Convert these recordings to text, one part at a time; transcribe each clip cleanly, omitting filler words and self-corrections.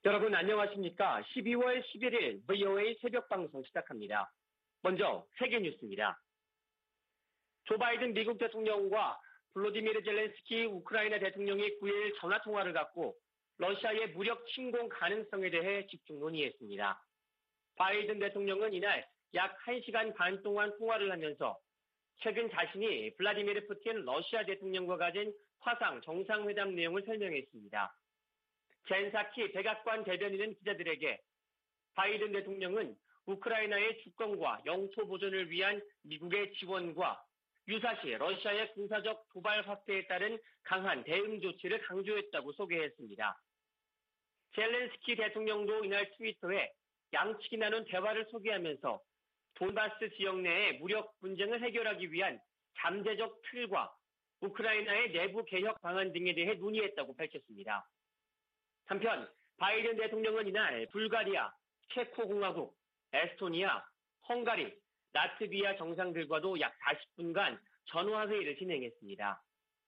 여러분 안녕하십니까? 12월 11일 VOA 새벽 방송 시작합니다. 먼저 세계 뉴스입니다. 조 바이든 미국 대통령과 볼로디미르 젤렌스키 우크라이나 대통령이 9일 전화통화를 갖고 러시아의 무력 침공 가능성에 대해 집중 논의했습니다. 바이든 대통령은 이날 약 1시간 반 동안 통화를 하면서 최근 자신이 블라디미르 푸틴 러시아 대통령과 가진 화상 정상회담 내용을 설명했습니다. 젠 사키 백악관 대변인은 기자들에게 바이든 대통령은 우크라이나의 주권과 영토 보존을 위한 미국의 지원과 유사시 러시아의 군사적 도발 확대에 따른 강한 대응 조치를 강조했다고 소개했습니다. 젤렌스키 대통령도 이날 트위터에 양측이 나눈 대화를 소개하면서 돈바스 지역 내의 무력 분쟁을 해결하기 위한 잠재적 틀과 우크라이나의 내부 개혁 방안 등에 대해 논의했다고 밝혔습니다. 한편 바이든 대통령은 이날 불가리아, 체코공화국, 에스토니아, 헝가리, 라트비아 정상들과도 약 40분간 전화회의를 진행했습니다.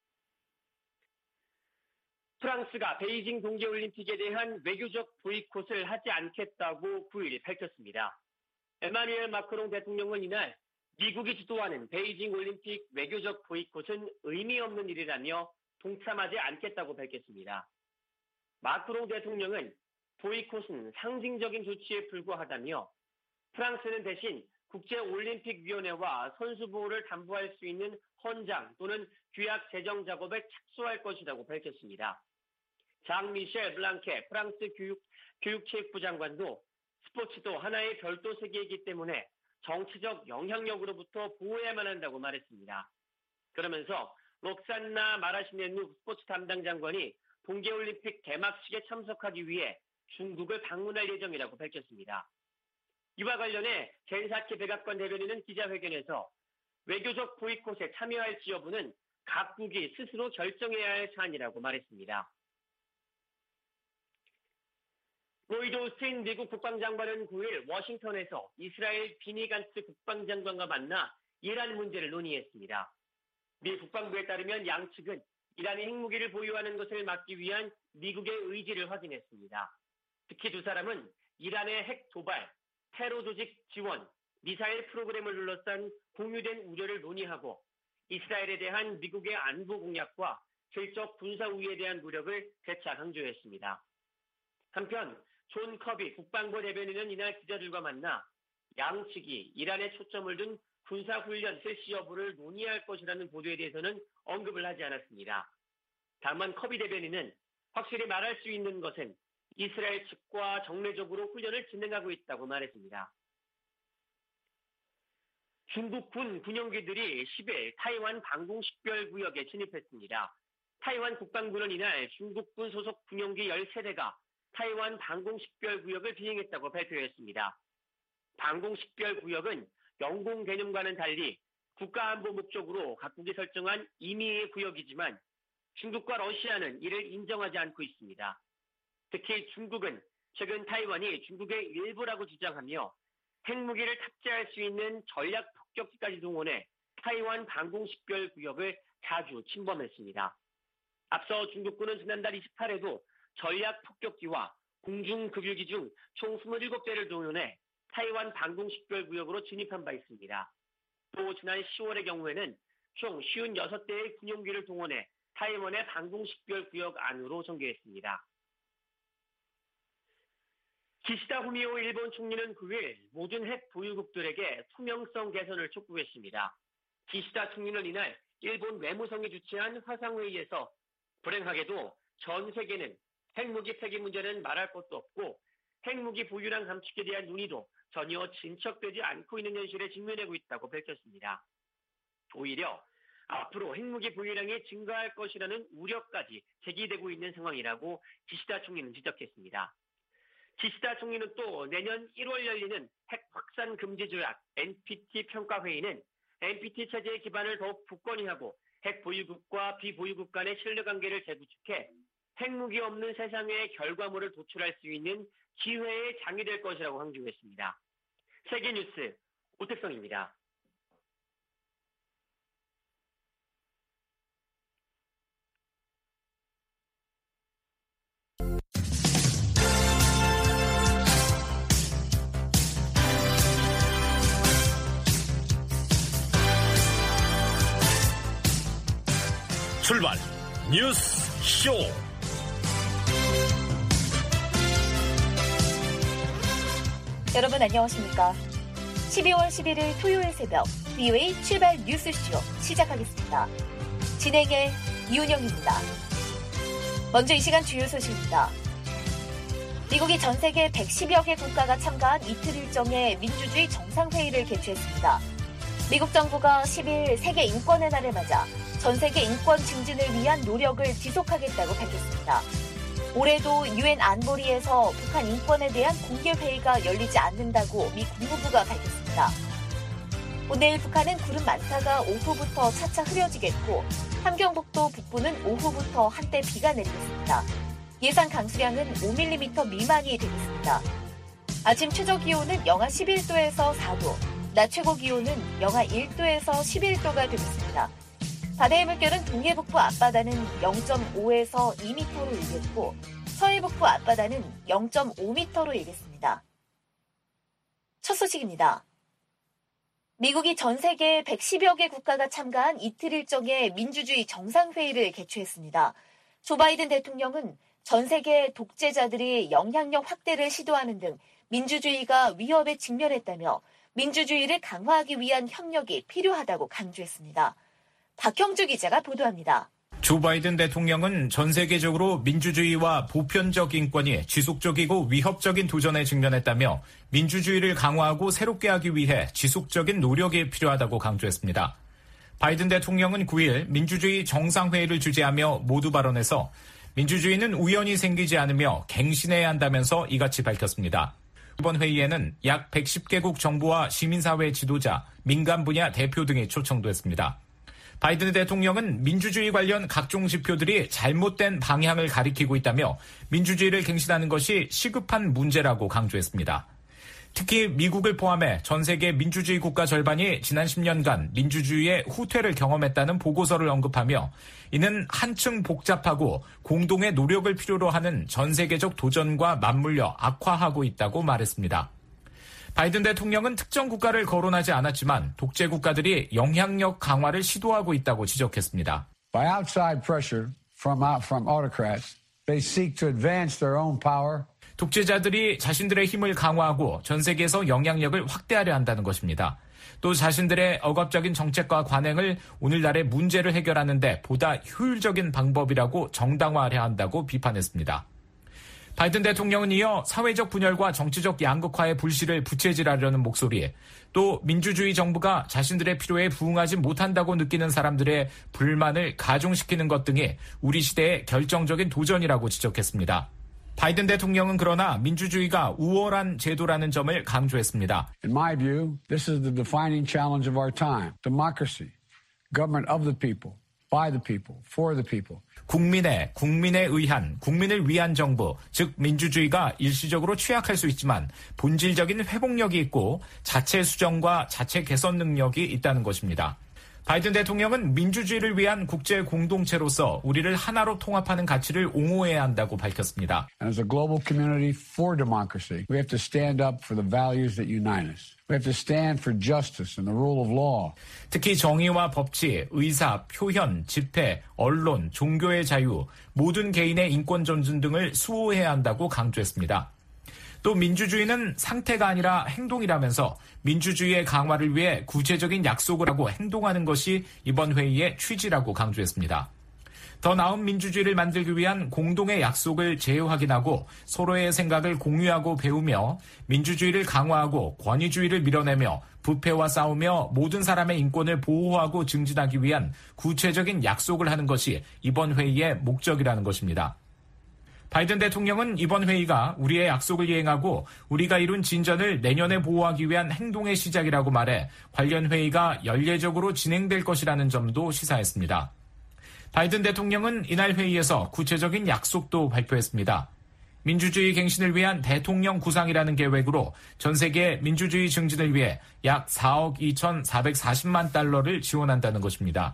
프랑스가 베이징 동계올림픽에 대한 외교적 보이콧을 하지 않겠다고 9일 밝혔습니다. 에마누엘 마크롱 대통령은 이날 미국이 주도하는 베이징 올림픽 외교적 보이콧은 의미 없는 일이라며 동참하지 않겠다고 밝혔습니다. 마크롱 대통령은 보이콧은 상징적인 조치에 불과하다며 프랑스는 대신 국제올림픽위원회와 선수 보호를 담보할 수 있는 헌장 또는 규약 제정 작업에 착수할 것이라고 밝혔습니다. 장 미셸 블랑케 프랑스 교육체육부 장관도 스포츠도 하나의 별도 세계이기 때문에 정치적 영향력으로부터 보호해야만 한다고 말했습니다. 그러면서 록산나 마라시네누 스포츠 담당 장관이 동계올림픽 개막식에 참석하기 위해 중국을 방문할 예정이라고 밝혔습니다. 이와 관련해 젠 사키 백악관 대변인은 기자회견에서 외교적 보이콧에 참여할지 여부는 각국이 스스로 결정해야 할 사안이라고 말했습니다. 로이드 오스틴 미국 국방장관은 9일 워싱턴에서 이스라엘 비니 간츠 국방장관과 만나 이란 문제를 논의했습니다. 미 국방부에 따르면 양측은 이란이 핵무기를 보유하는 것을 막기 위한 미국의 의지를 확인했습니다. 특히 두 사람은 이란의 핵 도발, 테러 조직 지원, 미사일 프로그램을 둘러싼 공유된 우려를 논의하고 이스라엘에 대한 미국의 안보 공약과 질적 군사 우위에 대한 노력을 재차 강조했습니다. 한편 존 커비 국방부 대변인은 이날 기자들과 만나 양측이 이란에 초점을 둔 군사훈련 실시 여부를 논의할 것이라는 보도에 대해서는 언급을 하지 않았습니다. 다만 커비 대변인은 확실히 말할 수 있는 것은 이스라엘 측과 정례적으로 훈련을 진행하고 있다고 말했습니다. 중국 군 군용기들이 10일 타이완 방공식별구역에 진입했습니다. 타이완 국방부는 이날 중국군 소속 군용기 13대가 타이완 방공식별구역을 비행했다고 발표했습니다. 방공식별구역은 영공 개념과는 달리 국가안보 목적으로 각국이 설정한 임의의 구역이지만 중국과 러시아는 이를 인정하지 않고 있습니다. 특히 중국은 최근 타이완이 중국의 일부라고 주장하며 핵무기를 탑재할 수 있는 전략 폭격기까지 동원해 타이완 방공식별구역을 자주 침범했습니다. 앞서 중국군은 지난달 28일에도 전략 폭격기와 공중급유기 중 총 27대를 동원해 타이완 방공식별구역으로 진입한 바 있습니다. 또 지난 10월의 경우에는 총 56대의 군용기를 동원해 타이완의 방공식별구역 안으로 전개했습니다. 기시다 후미오 일본 총리는 9일 모든 핵 보유국들에게 투명성 개선을 촉구했습니다. 기시다 총리는 이날 일본 외무성이 주최한 화상회의에서 불행하게도 전 세계는 핵무기 폐기 문제는 말할 것도 없고 핵무기 보유량 감축에 대한 논의도 전혀 진척되지 않고 있는 현실에 직면하고 있다고 밝혔습니다. 오히려 앞으로 핵무기 보유량이 증가할 것이라는 우려까지 제기되고 있는 상황이라고 기시다 총리는 지적했습니다. 기시다 총리는 또 내년 1월 열리는 핵 확산 금지 조약 NPT 평가회의는 NPT 체제의 기반을 더욱 굳건히 하고 핵 보유국과 비보유국 간의 신뢰관계를 재구축해 핵무기 없는 세상의 결과물을 도출할 수 있는 기회의 장이 될 것이라고 강조했습니다. 세계뉴스 오택성입니다. 출발 뉴스 쇼. 여러분 안녕하십니까? 12월 11일 토요일 새벽 VOA 출발 뉴스쇼 시작하겠습니다. 진행의 이은영입니다. 먼저 이 시간 주요 소식입니다. 미국이 전 세계 110여 개 국가가 참가한 이틀 일정의 민주주의 정상회의를 개최했습니다. 미국 정부가 10일 세계 인권의 날을 맞아 전 세계 인권 증진을 위한 노력을 지속하겠다고 밝혔습니다. 올해도 유엔 안보리에서 북한 인권에 대한 공개회의가 열리지 않는다고 미 국무부가 밝혔습니다. 오늘 북한은 구름 많다가 오후부터 차차 흐려지겠고 함경북도 북부는 오후부터 한때 비가 내리겠습니다. 예상 강수량은 5mm 미만이 되겠습니다. 아침 최저 기온은 영하 11도에서 4도, 낮 최고 기온은 영하 1도에서 11도가 되겠습니다. 바다의 물결은 동해북부 앞바다는 0.5에서 2m로 일겠고 서해북부 앞바다는 0.5m로 일겠습니다. 첫 소식입니다. 미국이 전 세계 110여 개 국가가 참가한 이틀 일정의 민주주의 정상회의를 개최했습니다. 조 바이든 대통령은 전 세계 독재자들이 영향력 확대를 시도하는 등 민주주의가 위협에 직면했다며 민주주의를 강화하기 위한 협력이 필요하다고 강조했습니다. 박형주 기자가 보도합니다. 조 바이든 대통령은 전 세계적으로 민주주의와 보편적 인권이 지속적이고 위협적인 도전에 직면했다며 민주주의를 강화하고 새롭게 하기 위해 지속적인 노력이 필요하다고 강조했습니다. 바이든 대통령은 9일 민주주의 정상회의를 주재하며 모두 발언에서 민주주의는 우연히 생기지 않으며 갱신해야 한다면서 이같이 밝혔습니다. 이번 회의에는 약 110개국 정부와 시민사회 지도자, 민간 분야 대표 등이 초청됐습니다. 바이든 대통령은 민주주의 관련 각종 지표들이 잘못된 방향을 가리키고 있다며 민주주의를 갱신하는 것이 시급한 문제라고 강조했습니다. 특히 미국을 포함해 전 세계 민주주의 국가 절반이 지난 10년간 민주주의의 후퇴를 경험했다는 보고서를 언급하며 이는 한층 복잡하고 공동의 노력을 필요로 하는 전 세계적 도전과 맞물려 악화하고 있다고 말했습니다. 바이든 대통령은 특정 국가를 거론하지 않았지만 독재 국가들이 영향력 강화를 시도하고 있다고 지적했습니다. By outside pressure from autocrats, they seek to advance their own power. 독재자들이 자신들의 힘을 강화하고 전 세계에서 영향력을 확대하려 한다는 것입니다. 또 자신들의 억압적인 정책과 관행을 오늘날의 문제를 해결하는 데 보다 효율적인 방법이라고 정당화하려 한다고 비판했습니다. 바이든 대통령은 이어 사회적 분열과 정치적 양극화의 불씨를 부채질하려는 목소리에 또 민주주의 정부가 자신들의 필요에 부응하지 못한다고 느끼는 사람들의 불만을 가중시키는 것 등이 우리 시대의 결정적인 도전이라고 지적했습니다. 바이든 대통령은 그러나 민주주의가 우월한 제도라는 점을 강조했습니다. In my view, this is the defining challenge of our time. Democracy, government of the people, by the people, for the people. 국민에 의한, 국민을 위한 정부, 즉 민주주의가 일시적으로 취약할 수 있지만 본질적인 회복력이 있고 자체 수정과 자체 개선 능력이 있다는 것입니다. 바이든 대통령은 민주주의를 위한 국제 공동체로서 우리를 하나로 통합하는 가치를 옹호해야 한다고 밝혔습니다. As a global community for democracy, we have to stand up for the values that unite us. We have to stand for justice and the rule of law. 특히 정의와 법치, 의사, 표현, 집회, 언론, 종교의 자유, 모든 개인의 인권 존중 등을 수호해야 한다고 강조했습니다. 또 민주주의는 상태가 아니라 행동이라면서 민주주의의 강화를 위해 구체적인 약속을 하고 행동하는 것이 이번 회의의 취지라고 강조했습니다. 더 나은 민주주의를 만들기 위한 공동의 약속을 재확인하고 서로의 생각을 공유하고 배우며 민주주의를 강화하고 권위주의를 밀어내며 부패와 싸우며 모든 사람의 인권을 보호하고 증진하기 위한 구체적인 약속을 하는 것이 이번 회의의 목적이라는 것입니다. 바이든 대통령은 이번 회의가 우리의 약속을 이행하고 우리가 이룬 진전을 내년에 보호하기 위한 행동의 시작이라고 말해 관련 회의가 연례적으로 진행될 것이라는 점도 시사했습니다. 바이든 대통령은 이날 회의에서 구체적인 약속도 발표했습니다. 민주주의 갱신을 위한 대통령 구상이라는 계획으로 전 세계 민주주의 증진을 위해 약 4억 2,440만 달러를 지원한다는 것입니다.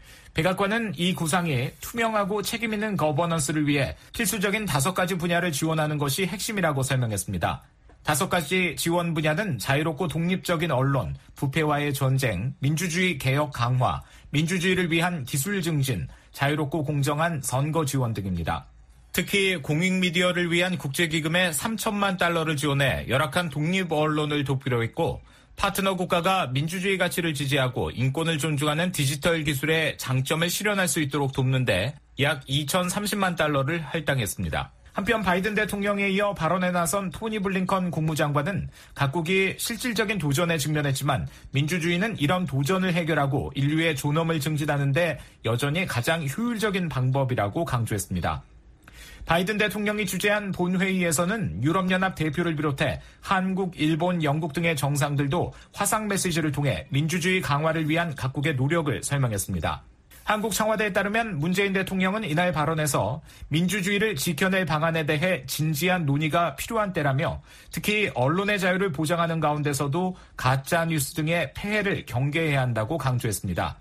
백악관은 이 구상이 투명하고 책임있는 거버넌스를 위해 필수적인 5가지 분야를 지원하는 것이 핵심이라고 설명했습니다. 5가지 지원 분야는 자유롭고 독립적인 언론, 부패와의 전쟁, 민주주의 개혁 강화, 민주주의를 위한 기술 증진, 자유롭고 공정한 선거 지원 등입니다. 특히 공익미디어를 위한 국제기금에 3천만 달러를 지원해 열악한 독립 언론을 돕기로 했고, 파트너 국가가 민주주의 가치를 지지하고 인권을 존중하는 디지털 기술의 장점을 실현할 수 있도록 돕는데 약 2,030만 달러를 할당했습니다. 한편 바이든 대통령에 이어 발언에 나선 토니 블링컨 국무장관은 각국이 실질적인 도전에 직면했지만 민주주의는 이런 도전을 해결하고 인류의 존엄을 증진하는 데 여전히 가장 효율적인 방법이라고 강조했습니다. 바이든 대통령이 주재한 본회의에서는 유럽연합 대표를 비롯해 한국, 일본, 영국 등의 정상들도 화상 메시지를 통해 민주주의 강화를 위한 각국의 노력을 설명했습니다. 한국 청와대에 따르면 문재인 대통령은 이날 발언에서 민주주의를 지켜낼 방안에 대해 진지한 논의가 필요한 때라며 특히 언론의 자유를 보장하는 가운데서도 가짜뉴스 등의 폐해를 경계해야 한다고 강조했습니다.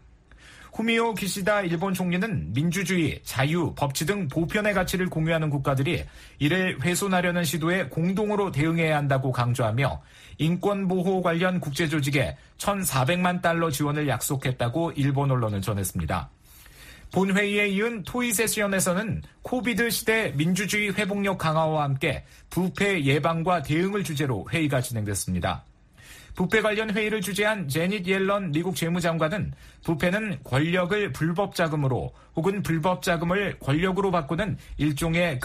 후미오 기시다 일본 총리는 민주주의, 자유, 법치 등 보편의 가치를 공유하는 국가들이 이를 훼손하려는 시도에 공동으로 대응해야 한다고 강조하며 인권보호 관련 국제조직에 1,400만 달러 지원을 약속했다고 일본 언론은 전했습니다. 본회의에 이은 토의 세션에서는 코비드 시대 민주주의 회복력 강화와 함께 부패 예방과 대응을 주제로 회의가 진행됐습니다. 부패 관련 회의를 주재한 제닛 옐런 미국 재무장관은 부패는 권력을 불법 자금으로 혹은 불법 자금을 권력으로 바꾸는 일종의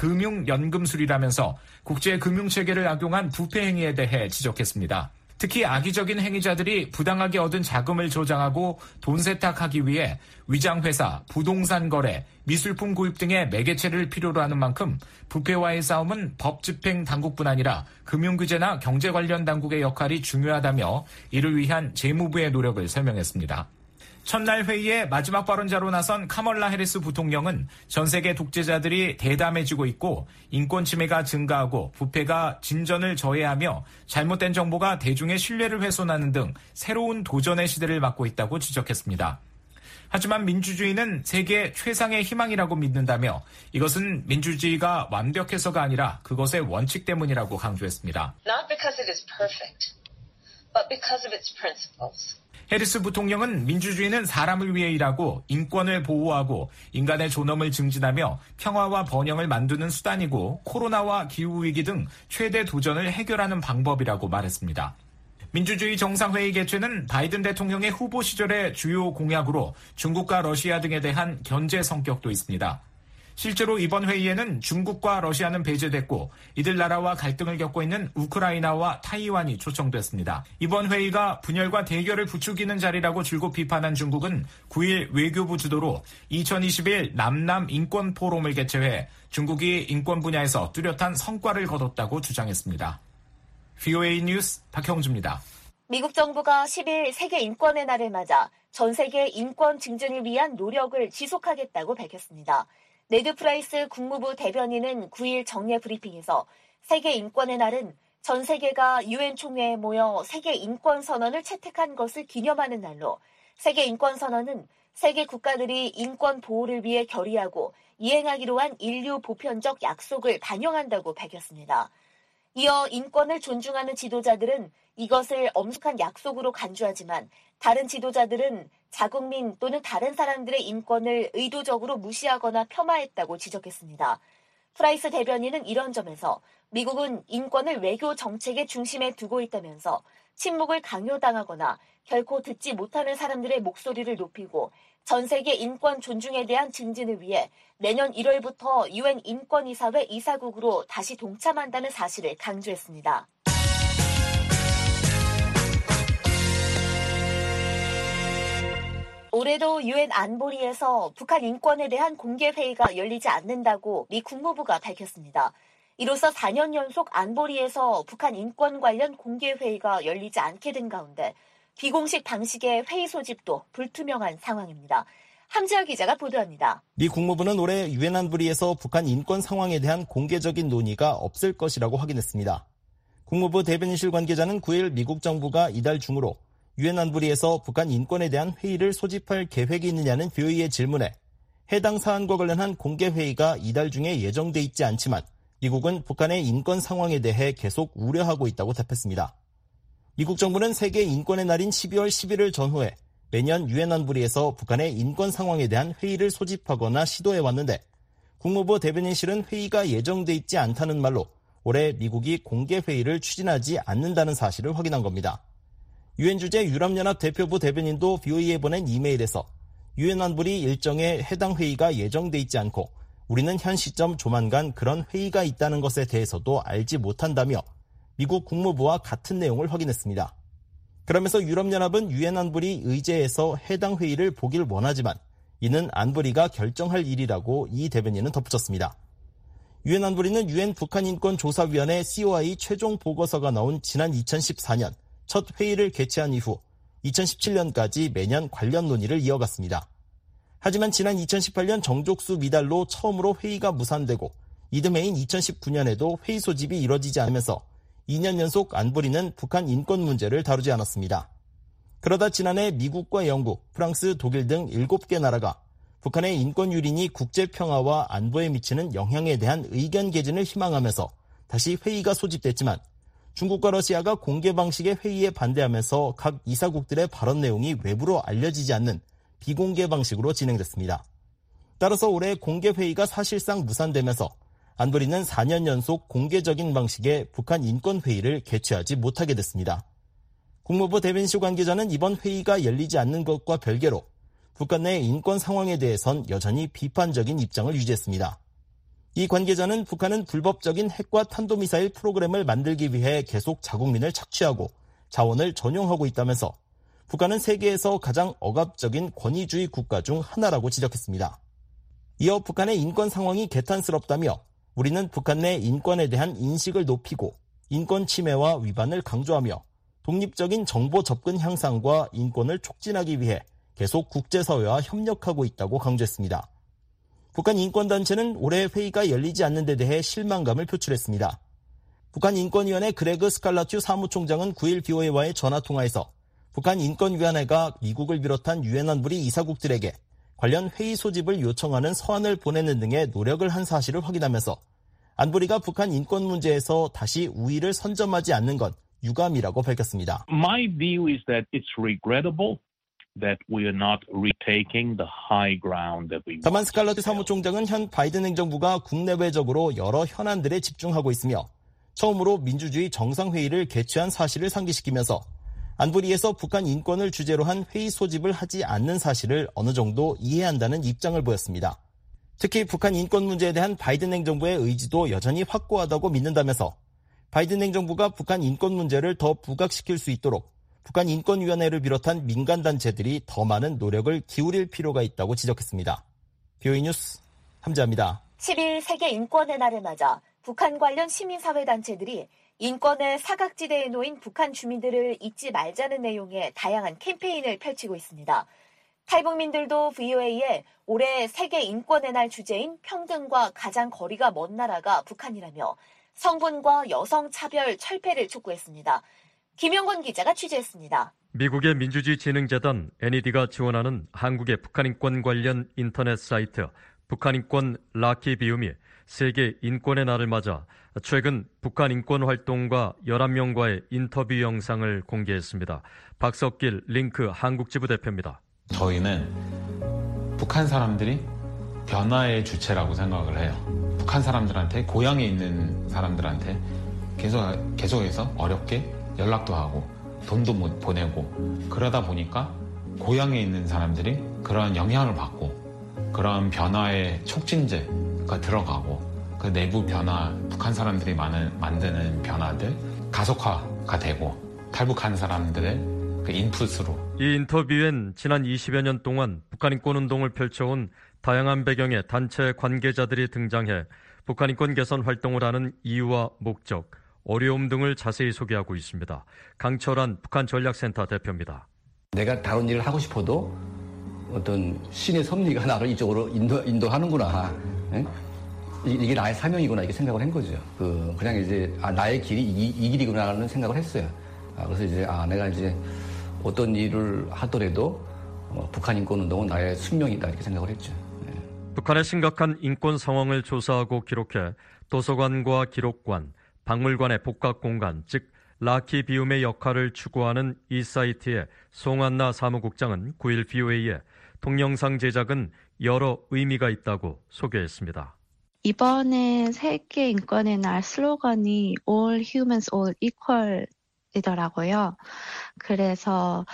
금융연금술이라면서 국제금융체계를 악용한 부패 행위에 대해 지적했습니다. 특히 악의적인 행위자들이 부당하게 얻은 자금을 저장하고 돈 세탁하기 위해 위장회사, 부동산 거래, 미술품 구입 등의 매개체를 필요로 하는 만큼 부패와의 싸움은 법 집행 당국뿐 아니라 금융규제나 경제 관련 당국의 역할이 중요하다며 이를 위한 재무부의 노력을 설명했습니다. 첫날 회의에 마지막 발언자로 나선 카멀라 해리스 부통령은 전 세계 독재자들이 대담해지고 있고 인권 침해가 증가하고 부패가 진전을 저해하며 잘못된 정보가 대중의 신뢰를 훼손하는 등 새로운 도전의 시대를 맞고 있다고 지적했습니다. 하지만 민주주의는 세계 최상의 희망이라고 믿는다며 이것은 민주주의가 완벽해서가 아니라 그것의 원칙 때문이라고 강조했습니다. Not because it is perfect, but because of its principles. 해리스 부통령은 민주주의는 사람을 위해 일하고 인권을 보호하고 인간의 존엄을 증진하며 평화와 번영을 만드는 수단이고 코로나와 기후위기 등 최대 도전을 해결하는 방법이라고 말했습니다. 민주주의 정상회의 개최는 바이든 대통령의 후보 시절의 주요 공약으로 중국과 러시아 등에 대한 견제 성격도 있습니다. 실제로 이번 회의에는 중국과 러시아는 배제됐고 이들 나라와 갈등을 겪고 있는 우크라이나와 타이완이 초청됐습니다. 이번 회의가 분열과 대결을 부추기는 자리라고 줄곧 비판한 중국은 9일 외교부 주도로 2021 남남 인권 포럼을 개최해 중국이 인권 분야에서 뚜렷한 성과를 거뒀다고 주장했습니다. VOA 뉴스 박형주입니다. 미국 정부가 10일 세계 인권의 날을 맞아 전 세계 인권 증진을 위한 노력을 지속하겠다고 밝혔습니다. 네드 프라이스 국무부 대변인은 9일 정례 브리핑에서 세계 인권의 날은 전 세계가 유엔 총회에 모여 세계 인권 선언을 채택한 것을 기념하는 날로 세계 인권 선언은 세계 국가들이 인권 보호를 위해 결의하고 이행하기로 한 인류 보편적 약속을 반영한다고 밝혔습니다. 이어 인권을 존중하는 지도자들은 이것을 엄숙한 약속으로 간주하지만 다른 지도자들은 자국민 또는 다른 사람들의 인권을 의도적으로 무시하거나 폄하했다고 지적했습니다. 프라이스 대변인은 이런 점에서 미국은 인권을 외교 정책의 중심에 두고 있다면서 침묵을 강요당하거나 결코 듣지 못하는 사람들의 목소리를 높이고 전 세계 인권 존중에 대한 증진을 위해 내년 1월부터 유엔 인권이사회 이사국으로 다시 동참한다는 사실을 강조했습니다. 올해도 유엔 안보리에서 북한 인권에 대한 공개회의가 열리지 않는다고 미 국무부가 밝혔습니다. 이로써 4년 연속 안보리에서 북한 인권 관련 공개회의가 열리지 않게 된 가운데 비공식 방식의 회의 소집도 불투명한 상황입니다. 함지아 기자가 보도합니다. 미 국무부는 올해 유엔 안보리에서 북한 인권 상황에 대한 공개적인 논의가 없을 것이라고 확인했습니다. 국무부 대변인실 관계자는 9일 미국 정부가 이달 중으로 유엔 안보리에서 북한 인권에 대한 회의를 소집할 계획이 있느냐는 VOA의 질문에 해당 사안과 관련한 공개 회의가 이달 중에 예정돼 있지 않지만 미국은 북한의 인권 상황에 대해 계속 우려하고 있다고 답했습니다. 미국 정부는 세계 인권의 날인 12월 11일 전후에 매년 유엔 안보리에서 북한의 인권 상황에 대한 회의를 소집하거나 시도해왔는데 국무부 대변인실은 회의가 예정돼 있지 않다는 말로 올해 미국이 공개 회의를 추진하지 않는다는 사실을 확인한 겁니다. 유엔 주재 유럽연합 대표부 대변인도 VOA에 보낸 이메일에서 유엔 안보리 일정에 해당 회의가 예정돼 있지 않고 우리는 현 시점 조만간 그런 회의가 있다는 것에 대해서도 알지 못한다며 미국 국무부와 같은 내용을 확인했습니다. 그러면서 유럽연합은 유엔 안보리 의제에서 해당 회의를 보길 원하지만 이는 안보리가 결정할 일이라고 이 대변인은 덧붙였습니다. 유엔 안보리는 유엔 북한인권조사위원회 COI 최종 보고서가 나온 지난 2014년 첫 회의를 개최한 이후 2017년까지 매년 관련 논의를 이어갔습니다. 하지만 지난 2018년 정족수 미달로 처음으로 회의가 무산되고 이듬해인 2019년에도 회의 소집이 이뤄지지 않으면서 2년 연속 안보리는 북한 인권 문제를 다루지 않았습니다. 그러다 지난해 미국과 영국, 프랑스, 독일 등 7개 나라가 북한의 인권 유린이 국제 평화와 안보에 미치는 영향에 대한 의견 개진을 희망하면서 다시 회의가 소집됐지만 중국과 러시아가 공개 방식의 회의에 반대하면서 각 이사국들의 발언 내용이 외부로 알려지지 않는 비공개 방식으로 진행됐습니다. 따라서 올해 공개 회의가 사실상 무산되면서 안보리는 4년 연속 공개적인 방식의 북한 인권 회의를 개최하지 못하게 됐습니다. 국무부 대변인실 관계자는 이번 회의가 열리지 않는 것과 별개로 북한 내 인권 상황에 대해선 여전히 비판적인 입장을 유지했습니다. 이 관계자는 북한은 불법적인 핵과 탄도미사일 프로그램을 만들기 위해 계속 자국민을 착취하고 자원을 전용하고 있다면서 북한은 세계에서 가장 억압적인 권위주의 국가 중 하나라고 지적했습니다. 이어 북한의 인권 상황이 개탄스럽다며 우리는 북한 내 인권에 대한 인식을 높이고 인권 침해와 위반을 강조하며 독립적인 정보 접근 향상과 인권을 촉진하기 위해 계속 국제사회와 협력하고 있다고 강조했습니다. 북한 인권단체는 올해 회의가 열리지 않는 데 대해 실망감을 표출했습니다. 북한 인권위원회 그레그 스칼라튜 사무총장은 9일 VOA와의 전화통화에서 북한 인권위원회가 미국을 비롯한 유엔 안보리 이사국들에게 관련 회의 소집을 요청하는 서한을 보내는 등의 노력을 한 사실을 확인하면서 안보리가 북한 인권 문제에서 다시 우위를 선점하지 않는 건 유감이라고 밝혔습니다. My view is that it's regrettable that we are not retaking the high ground that we. 다만 스칼라트 사무총장은 현 바이든 행정부가 국내외적으로 여러 현안들에 집중하고 있으며 처음으로 민주주의 정상회의를 개최한 사실을 상기시키면서 안보리에서 북한 인권을 주제로 한 회의 소집을 하지 않는 사실을 어느 정도 이해한다는 입장을 보였습니다. 특히 북한 인권 문제에 대한 바이든 행정부의 의지도 여전히 확고하다고 믿는다면서 바이든 행정부가 북한 인권 문제를 더 부각시킬 수 있도록 북한 인권위원회를 비롯한 민간단체들이 더 많은 노력을 기울일 필요가 있다고 지적했습니다. VOA 뉴스 함재합니다. 10일 세계 인권의 날을 맞아 북한 관련 시민사회단체들이 인권의 사각지대에 놓인 북한 주민들을 잊지 말자는 내용의 다양한 캠페인을 펼치고 있습니다. 탈북민들도 VOA에 올해 세계 인권의 날 주제인 평등과 가장 거리가 먼 나라가 북한이라며 성분과 여성 차별 철폐를 촉구했습니다. 김영건 기자가 취재했습니다. 미국의 민주주의진흥재단 NED가 지원하는 한국의 북한인권 관련 인터넷 사이트 북한인권 락키비움이 세계 인권의 날을 맞아 최근 북한인권 활동가 11명과의 인터뷰 영상을 공개했습니다. 박석길 링크 한국지부 대표입니다. 저희는 북한 사람들이 변화의 주체라고 생각을 해요. 북한 사람들한테, 고향에 있는 사람들한테 계속해서 어렵게 연락도 하고 돈도 못 보내고 그러다 보니까 고향에 있는 사람들이 그런 영향을 받고 그런 변화의 촉진제가 들어가고 그 내부 변화, 북한 사람들이 만드는 변화들 가속화가 되고 탈북한 사람들의 그 인풋으로. 이 인터뷰엔 지난 20여 년 동안 북한인권운동을 펼쳐온 다양한 배경의 단체 관계자들이 등장해 북한인권 개선 활동을 하는 이유와 목적, 어려움 등을 자세히 소개하고 있습니다. 강철환 북한전략센터 대표입니다. 내가 다른 일을 하고 싶어도 어떤 신의 섭리가 나를 이쪽으로 인도하는구나. 네? 이게 나의 사명이구나 이렇게 생각을 한 거죠. 그냥 이제 나의 길이 이 길이구나라는 생각을 했어요. 그래서 이제 내가 이제 어떤 일을 하더라도 북한 인권 운동은 나의 숙명이다 이렇게 생각을 했죠. 네. 북한의 심각한 인권 상황을 조사하고 기록해 도서관과 기록관, 박물관의 복각 공간, 즉 라키비움의 역할을 추구하는 이 사이트의 송한나 사무국장은 9일 BOA에 동영상 제작은 여러 의미가 있다고 소개했습니다. 이번에 세계 인권의 날 슬로건이 All Humans, All Equal 이더라고요. 그래서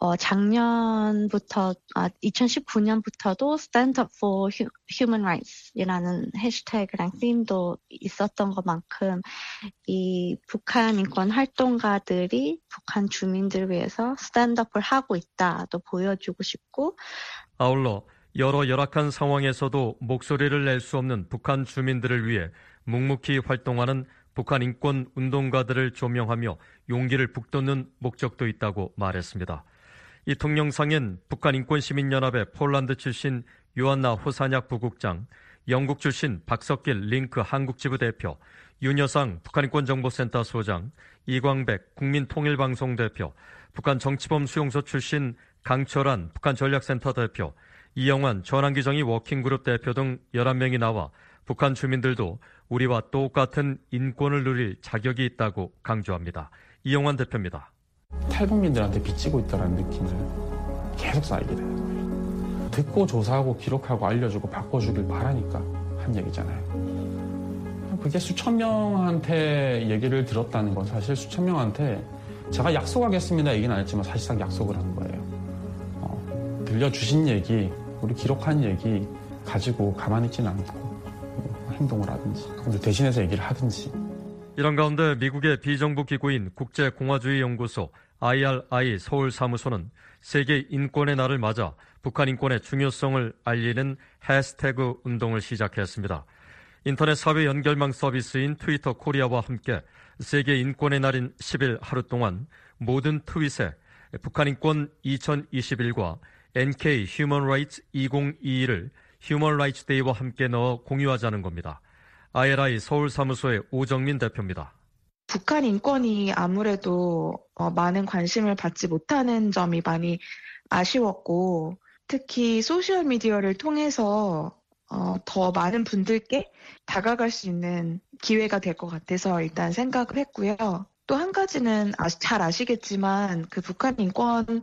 작년부터 2019년부터도 Stand Up for Human Rights 이라는 해시태그랑 팀도 있었던 것만큼 이 북한 인권 활동가들이 북한 주민들을 위해서 스탠드업을 하고 있다도 보여주고 싶고, 아울러 여러 열악한 상황에서도 목소리를 낼 수 없는 북한 주민들을 위해 묵묵히 활동하는 북한 인권 운동가들을 조명하며 용기를 북돋는 목적도 있다고 말했습니다. 이 동영상엔 북한 인권시민연합의 폴란드 출신 요한나 호사냐 부국장, 영국 출신 박석길 링크 한국지부 대표, 윤여상 북한인권정보센터 소장, 이광백 국민통일방송 대표, 북한 정치범 수용소 출신 강철환 북한전략센터 대표, 이영환 전환기정의 워킹그룹 대표 등 11명이 나와 북한 주민들도 우리와 똑같은 인권을 누릴 자격이 있다고 강조합니다. 이영환 대표입니다. 탈북민들한테 빚지고 있다는 느낌을 계속 쌓이게 되는 거예요. 듣고 조사하고 기록하고 알려주고 바꿔주길 바라니까 한 얘기잖아요. 그게 수천 명한테 얘기를 들었다는 건 사실 수천 명한테 제가 약속하겠습니다 얘기는 안 했지만 사실상 약속을 한 거예요. 들려주신 얘기, 우리 기록한 얘기 가지고 가만히 있지는 않고 행동을 하든지 대신해서 얘기를 하든지. 이런 가운데 미국의 비정부 기구인 국제공화주의연구소 IRI 서울사무소는 세계 인권의 날을 맞아 북한 인권의 중요성을 알리는 해시태그 운동을 시작했습니다. 인터넷 사회 연결망 서비스인 트위터 코리아와 함께 세계 인권의 날인 10일 하루 동안 모든 트윗에 북한 인권 2021과 NK Human Rights 2022를 Human Rights Day와 함께 넣어 공유하자는 겁니다. IRI 서울사무소의 오정민 대표입니다. 북한 인권이 아무래도 많은 관심을 받지 못하는 점이 많이 아쉬웠고, 특히 소셜미디어를 통해서 더 많은 분들께 다가갈 수 있는 기회가 될 것 같아서 일단 생각을 했고요. 또 한 가지는 잘 아시겠지만 그 북한 인권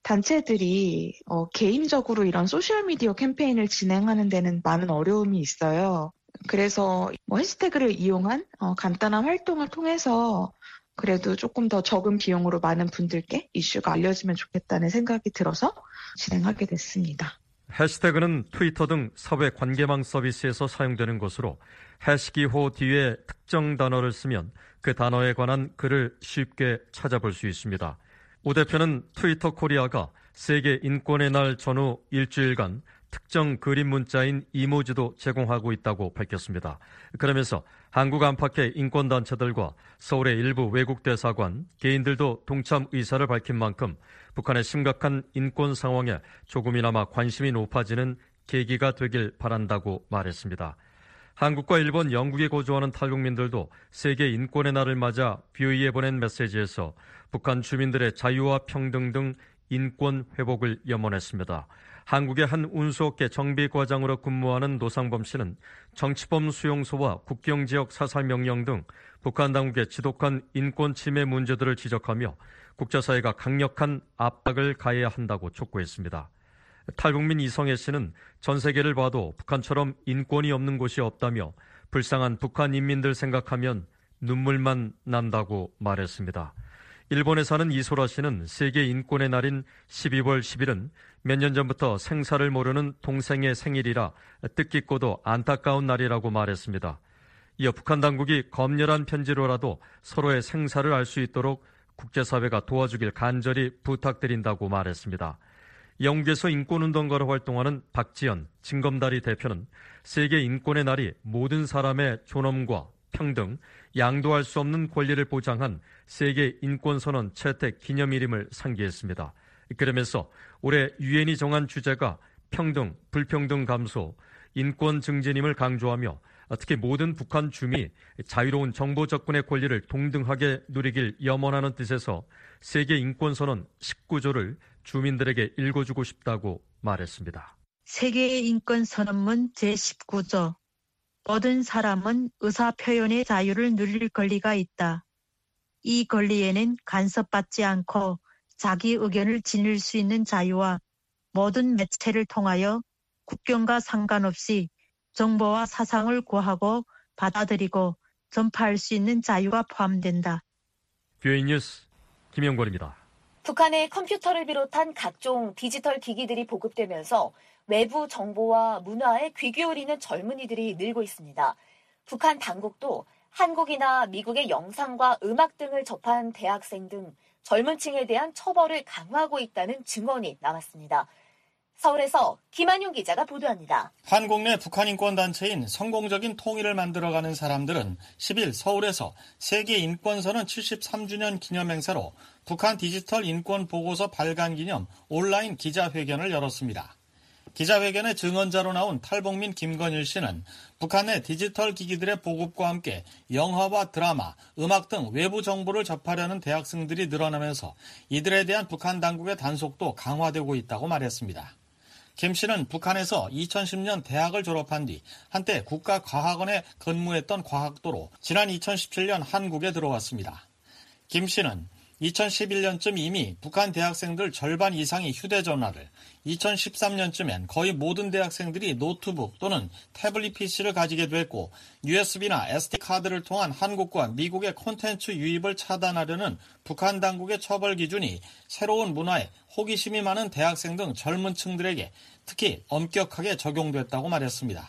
단체들이 개인적으로 이런 소셜미디어 캠페인을 진행하는 데는 많은 어려움이 있어요. 그래서 해시태그를 이용한 간단한 활동을 통해서 그래도 조금 더 적은 비용으로 많은 분들께 이슈가 알려지면 좋겠다는 생각이 들어서 진행하게 됐습니다. 해시태그는 트위터 등 사회 관계망 서비스에서 사용되는 것으로 해시기호 뒤에 특정 단어를 쓰면 그 단어에 관한 글을 쉽게 찾아볼 수 있습니다. 오 대표는 트위터 코리아가 세계 인권의 날 전후 일주일간 특정 그림 문자인 이모지도 제공하고 있다고 밝혔습니다. 그러면서 한국 안팎의 인권단체들과 서울의 일부 외국 대사관, 개인들도 동참 의사를 밝힌 만큼 북한의 심각한 인권 상황에 조금이나마 관심이 높아지는 계기가 되길 바란다고 말했습니다. 한국과 일본, 영국에 거주하는 탈북민들도 세계 인권의 날을 맞아 BOE에 보낸 메시지에서 북한 주민들의 자유와 평등 등 인권 회복을 염원했습니다. 한국의 한 운수업계 정비과장으로 근무하는 노상범 씨는 정치범 수용소와 국경지역 사살명령 등 북한 당국의 지독한 인권 침해 문제들을 지적하며 국제사회가 강력한 압박을 가해야 한다고 촉구했습니다. 탈북민 이성애 씨는 전 세계를 봐도 북한처럼 인권이 없는 곳이 없다며 불쌍한 북한 인민들 생각하면 눈물만 난다고 말했습니다. 일본에 사는 이소라 씨는 세계 인권의 날인 12월 10일은 몇 년 전부터 생사를 모르는 동생의 생일이라 뜻깊고도 안타까운 날이라고 말했습니다. 이어 북한 당국이 검열한 편지로라도 서로의 생사를 알 수 있도록 국제사회가 도와주길 간절히 부탁드린다고 말했습니다. 영국에서 인권운동가로 활동하는 박지연, 진검다리 대표는 세계 인권의 날이 모든 사람의 존엄과 평등, 양도할 수 없는 권리를 보장한 세계 인권선언 채택 기념일임을 상기했습니다. 그러면서 올해 유엔이 정한 주제가 평등, 불평등 감소, 인권 증진임을 강조하며 특히 모든 북한 주민이 자유로운 정보 접근의 권리를 동등하게 누리길 염원하는 뜻에서 세계 인권선언 19조를 주민들에게 읽어주고 싶다고 말했습니다. 세계의 인권선언문 제19조 모든 사람은 의사표현의 자유를 누릴 권리가 있다. 이 권리에는 간섭받지 않고 자기 의견을 지닐 수 있는 자유와 모든 매체를 통하여 국경과 상관없이 정보와 사상을 구하고 받아들이고 전파할 수 있는 자유가 포함된다. 뷰에이 뉴스 김영권입니다. 북한의 컴퓨터를 비롯한 각종 디지털 기기들이 보급되면서 외부 정보와 문화에 귀 기울이는 젊은이들이 늘고 있습니다. 북한 당국도 한국이나 미국의 영상과 음악 등을 접한 대학생 등 젊은 층에 대한 처벌을 강화하고 있다는 증언이 나왔습니다. 서울에서 김한용 기자가 보도합니다. 한국 내 북한 인권단체인 성공적인 통일을 만들어가는 사람들은 10일 서울에서 세계 인권선언 73주년 기념행사로 북한 디지털 인권 보고서 발간 기념 온라인 기자회견을 열었습니다. 기자회견의 증언자로 나온 탈북민 김건일 씨는 북한 내 디지털 기기들의 보급과 함께 영화와 드라마, 음악 등 외부 정보를 접하려는 대학생들이 늘어나면서 이들에 대한 북한 당국의 단속도 강화되고 있다고 말했습니다. 김 씨는 북한에서 2010년 대학을 졸업한 뒤 한때 국가과학원에 근무했던 과학도로 지난 2017년 한국에 들어왔습니다. 김 씨는 2011년쯤 이미 북한 대학생들 절반 이상이 휴대전화를, 2013년쯤엔 거의 모든 대학생들이 노트북 또는 태블릿 PC를 가지게 됐고 USB나 SD카드를 통한 한국과 미국의 콘텐츠 유입을 차단하려는 북한 당국의 처벌 기준이 새로운 문화에 호기심이 많은 대학생 등 젊은 층들에게 특히 엄격하게 적용됐다고 말했습니다.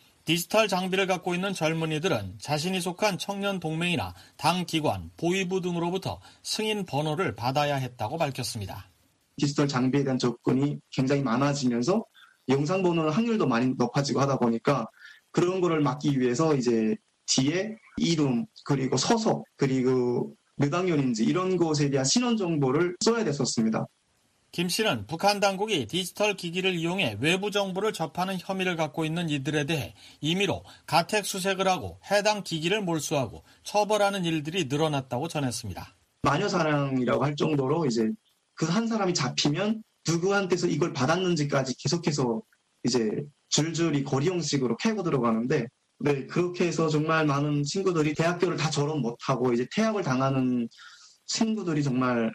디지털 장비를 갖고 있는 젊은이들은 자신이 속한 청년 동맹이나 당 기관, 보위부 등으로부터 승인 번호를 받아야 했다고 밝혔습니다. 디지털 장비에 대한 접근이 굉장히 많아지면서 영상 보는 확률도 많이 높아지고 하다 보니까 그런 거를 막기 위해서 이제 뒤에 이름, 그리고 서속, 그리고 몇 학년인지 이런 것에 대한 신원 정보를 써야 됐었습니다. 김 씨는 북한 당국이 디지털 기기를 이용해 외부 정보를 접하는 혐의를 갖고 있는 이들에 대해 임의로 가택 수색을 하고 해당 기기를 몰수하고 처벌하는 일들이 늘어났다고 전했습니다. 마녀사냥이라고 할 정도로 이제 그 한 사람이 잡히면 누구한테서 이걸 받았는지까지 계속해서 이제 줄줄이 거리 형식으로 캐고 들어가는데, 네, 그렇게 해서 정말 많은 친구들이 대학교를 다 졸업 못하고 이제 퇴학을 당하는 친구들이 정말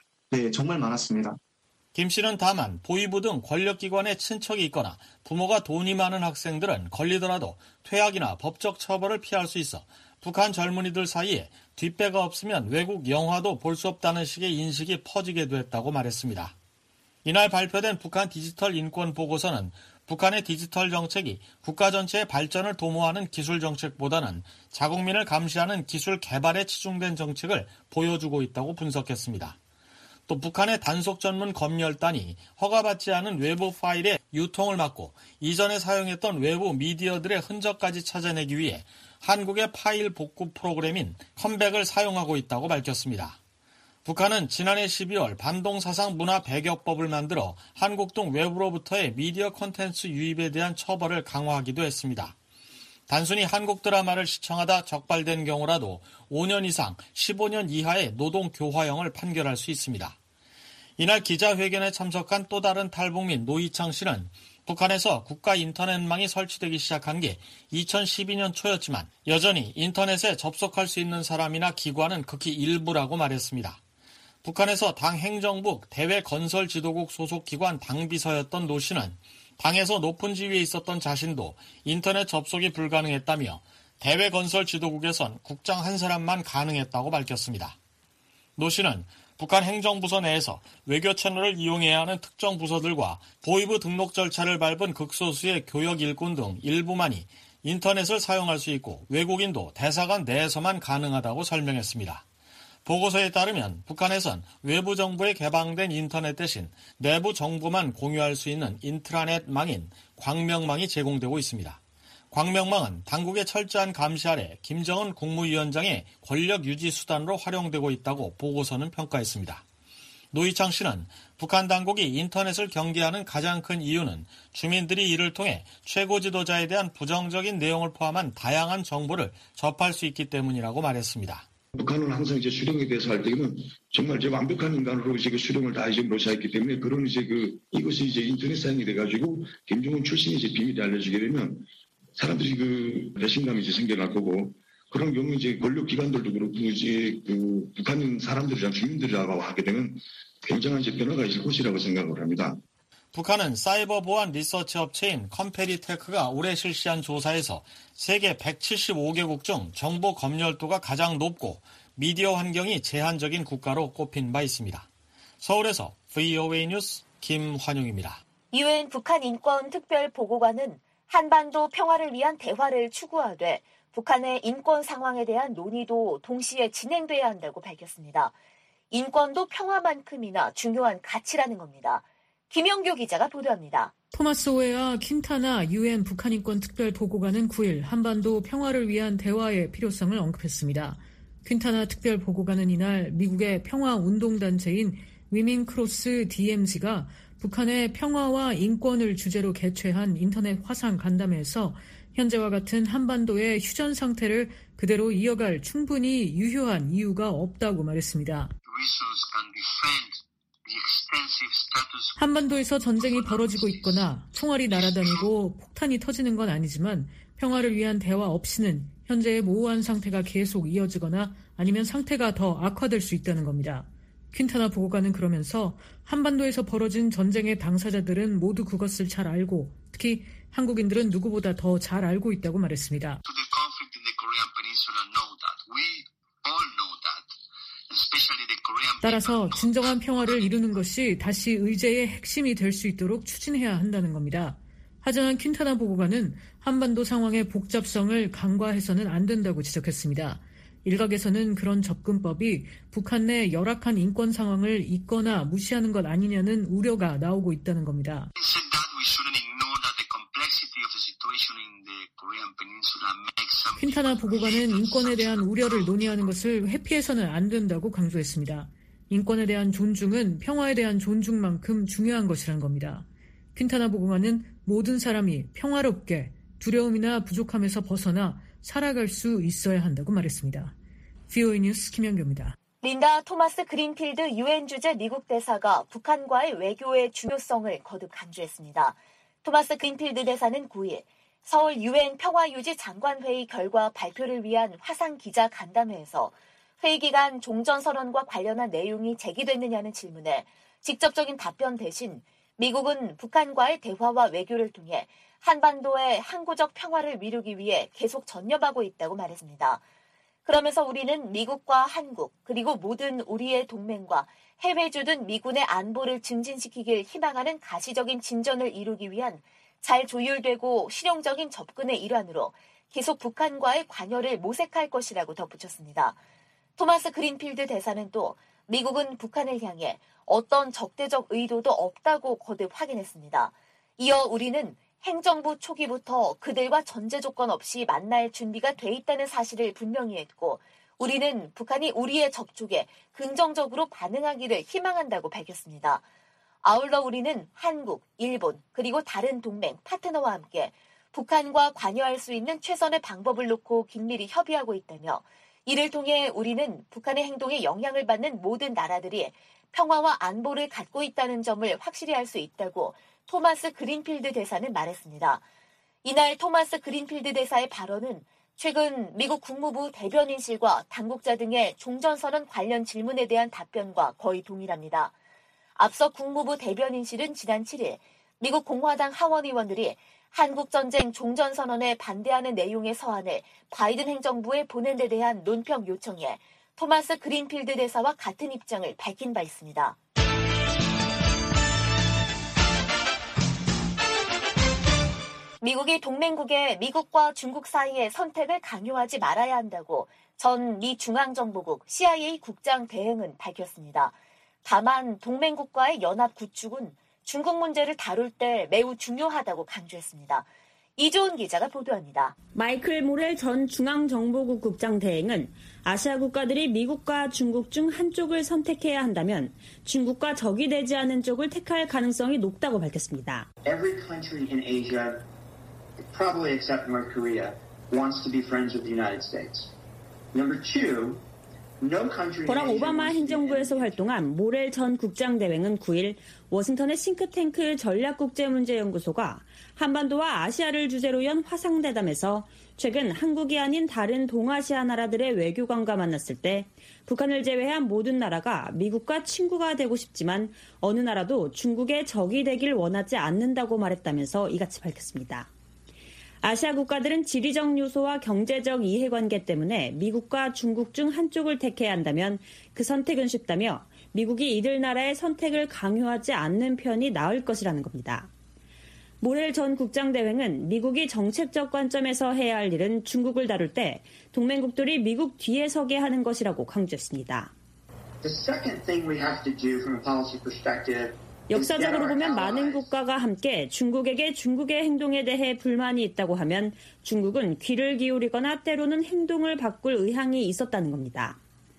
많았습니다. 김 씨는 다만 보위부 등 권력기관에 친척이 있거나 부모가 돈이 많은 학생들은 걸리더라도 퇴학이나 법적 처벌을 피할 수 있어 북한 젊은이들 사이에 뒷배가 없으면 외국 영화도 볼 수 없다는 식의 인식이 퍼지게 됐다고 말했습니다. 이날 발표된 북한 디지털 인권 보고서는 북한의 디지털 정책이 국가 전체의 발전을 도모하는 기술 정책보다는 자국민을 감시하는 기술 개발에 치중된 정책을 보여주고 있다고 분석했습니다. 또 북한의 단속 전문 검열단이 허가받지 않은 외부 파일의 유통을 막고 이전에 사용했던 외부 미디어들의 흔적까지 찾아내기 위해 한국의 파일 복구 프로그램인 컴백을 사용하고 있다고 밝혔습니다. 북한은 지난해 12월 반동사상 문화 배격법을 만들어 한국 등 외부로부터의 미디어 콘텐츠 유입에 대한 처벌을 강화하기도 했습니다. 단순히 한국 드라마를 시청하다 적발된 경우라도 5년 이상 15년 이하의 노동교화형을 판결할 수 있습니다. 이날 기자회견에 참석한 또 다른 탈북민 노희창 씨는 북한에서 국가 인터넷망이 설치되기 시작한 게 2012년 초였지만 여전히 인터넷에 접속할 수 있는 사람이나 기관은 극히 일부라고 말했습니다. 북한에서 당 행정부 대외건설지도국 소속 기관 당비서였던 노 씨는 당에서 높은 지위에 있었던 자신도 인터넷 접속이 불가능했다며 대외건설지도국에선 국장 한 사람만 가능했다고 밝혔습니다. 노 씨는 북한 행정부서 내에서 외교 채널을 이용해야 하는 특정 부서들과 보위부 등록 절차를 밟은 극소수의 교역 일꾼 등 일부만이 인터넷을 사용할 수 있고 외국인도 대사관 내에서만 가능하다고 설명했습니다. 보고서에 따르면 북한에선 외부 정부에 개방된 인터넷 대신 내부 정보만 공유할 수 있는 인트라넷망인 광명망이 제공되고 있습니다. 광명망은 당국의 철저한 감시 아래 김정은 국무위원장의 권력 유지 수단으로 활용되고 있다고 보고서는 평가했습니다. 노희창 씨는 북한 당국이 인터넷을 경계하는 가장 큰 이유는 주민들이 이를 통해 최고 지도자에 대한 부정적인 내용을 포함한 다양한 정보를 접할 수 있기 때문이라고 말했습니다. 북한은 항상 이제 수령에 대해서 할 때는 정말 이제 완벽한 인간으로 이제 그 수령을 다 이제 모셔했기 때문에 그런 이제 이것이 이제 인터넷상이 돼가지고 김정은 출신이 이제 비밀이 알려지게 되면 사람들이 그 배신감이 이제 생겨날 거고 그런 경우 이제 권력 기관들도 그렇고 이제 그 북한 사람들이랑 주민들이라고 하게 되면 굉장한 이제 변화가 있을 것이라고 생각을 합니다. 북한은 사이버 보안 리서치 업체인 컴페리테크가 올해 실시한 조사에서 세계 175개국 중 정보 검열도가 가장 높고 미디어 환경이 제한적인 국가로 꼽힌 바 있습니다. 서울에서 VOA 뉴스 김환용입니다. UN 북한 인권 특별 보고관은 한반도 평화를 위한 대화를 추구하되 북한의 인권 상황에 대한 논의도 동시에 진행돼야 한다고 밝혔습니다. 인권도 평화만큼이나 중요한 가치라는 겁니다. 김영교 기자가 보도합니다. 토마스 오에아 킨타나 UN 북한인권 특별보고관은 9일 한반도 평화를 위한 대화의 필요성을 언급했습니다. 킨타나 특별보고관은 이날 미국의 평화운동단체인 위민크로스 DMZ가 북한의 평화와 인권을 주제로 개최한 인터넷 화상 간담회에서 현재와 같은 한반도의 휴전 상태를 그대로 이어갈 충분히 유효한 이유가 없다고 말했습니다. 한반도에서 전쟁이 벌어지고 있거나 총알이 날아다니고 폭탄이 터지는 건 아니지만 평화를 위한 대화 없이는 현재의 모호한 상태가 계속 이어지거나 아니면 상태가 더 악화될 수 있다는 겁니다. 퀸타나 보고관은 그러면서 한반도에서 벌어진 전쟁의 당사자들은 모두 그것을 잘 알고 특히 한국인들은 누구보다 더 잘 알고 있다고 말했습니다. 따라서 진정한 평화를 이루는 것이 다시 의제의 핵심이 될 수 있도록 추진해야 한다는 겁니다. 하지만 퀸타나 보고관은 한반도 상황의 복잡성을 간과해서는 안 된다고 지적했습니다. 일각에서는 그런 접근법이 북한 내 열악한 인권 상황을 잊거나 무시하는 것 아니냐는 우려가 나오고 있다는 겁니다. 퀸타나 보고관은 인권에 대한 우려를 논의하는 것을 회피해서는 안 된다고 강조했습니다. 인권에 대한 존중은 평화에 대한 존중만큼 중요한 것이란 겁니다. 퀸타나 보고관은 모든 사람이 평화롭게 두려움이나 부족함에서 벗어나 살아갈 수 있어야 한다고 말했습니다. VOA 뉴스 김영교입니다. 린다 토마스 그린필드 UN 주재 미국 대사가 북한과의 외교의 중요성을 거듭 강조했습니다. 토마스 그린필드 대사는 9일 서울 UN 평화유지 장관회의 결과 발표를 위한 화상 기자 간담회에서 회의 기간 종전선언과 관련한 내용이 제기됐느냐는 질문에 직접적인 답변 대신 미국은 북한과의 대화와 외교를 통해 한반도의 항구적 평화를 이루기 위해 계속 전념하고 있다고 말했습니다. 그러면서 우리는 미국과 한국 그리고 모든 우리의 동맹과 해외주둔 미군의 안보를 증진시키길 희망하는 가시적인 진전을 이루기 위한 잘 조율되고 실용적인 접근의 일환으로 계속 북한과의 관여를 모색할 것이라고 덧붙였습니다. 토마스 그린필드 대사는 또 미국은 북한을 향해 어떤 적대적 의도도 없다고 거듭 확인했습니다. 이어 우리는 행정부 초기부터 그들과 전제 조건 없이 만날 준비가 돼 있다는 사실을 분명히 했고 우리는 북한이 우리의 접촉에 긍정적으로 반응하기를 희망한다고 밝혔습니다. 아울러 우리는 한국, 일본, 그리고 다른 동맹, 파트너와 함께 북한과 관여할 수 있는 최선의 방법을 놓고 긴밀히 협의하고 있다며 이를 통해 우리는 북한의 행동에 영향을 받는 모든 나라들이 평화와 안보를 갖고 있다는 점을 확실히 알 수 있다고 토마스 그린필드 대사는 말했습니다. 이날 토마스 그린필드 대사의 발언은 최근 미국 국무부 대변인실과 당국자 등의 종전선언 관련 질문에 대한 답변과 거의 동일합니다. 앞서 국무부 대변인실은 지난 7일 미국 공화당 하원 의원들이 한국전쟁 종전선언에 반대하는 내용의 서한을 바이든 행정부에 보낸 데 대한 논평 요청에 토마스 그린필드 대사와 같은 입장을 밝힌 바 있습니다. 미국이 동맹국에 미국과 중국 사이의 선택을 강요하지 말아야 한다고 전 미 중앙정보국 CIA 국장 대행은 밝혔습니다. 다만 동맹국과의 연합 구축은 중국 문제를 다룰 때 매우 중요하다고 강조했습니다. 이조은 기자가 보도합니다. 마이클 모렐 전 중앙정보국 국장 대행은 아시아 국가들이 미국과 중국 중 한쪽을 선택해야 한다면 중국과 적이 되지 않은 쪽을 택할 가능성이 높다고 밝혔습니다. Every country in Asia, probably except North Korea, wants to be friends with the United States. Number two, 버락 오바마 행정부에서 활동한 모렐 전 국장대행은 9일 워싱턴의 싱크탱크 전략국제문제연구소가 한반도와 아시아를 주제로 연 화상대담에서 최근 한국이 아닌 다른 동아시아 나라들의 외교관과 만났을 때 북한을 제외한 모든 나라가 미국과 친구가 되고 싶지만 어느 나라도 중국의 적이 되길 원하지 않는다고 말했다면서 이같이 밝혔습니다. 아시아 국가들은 지리적 요소와 경제적 이해관계 때문에 미국과 중국 중 한쪽을 택해야 한다면 그 선택은 쉽다며 미국이 이들 나라의 선택을 강요하지 않는 편이 나을 것이라는 겁니다. 모렐 전 국장대행은 미국이 정책적 관점에서 해야 할 일은 중국을 다룰 때 동맹국들이 미국 뒤에 서게 하는 것이라고 강조했습니다. 역사적으로 보면 많은 국가가 함께 중국에게 중국의 행동에 대해 불만이 있다고 하면 중국은 귀를 기울이거나 때로는 행동을 바꿀 의향이 있었다는 겁니다.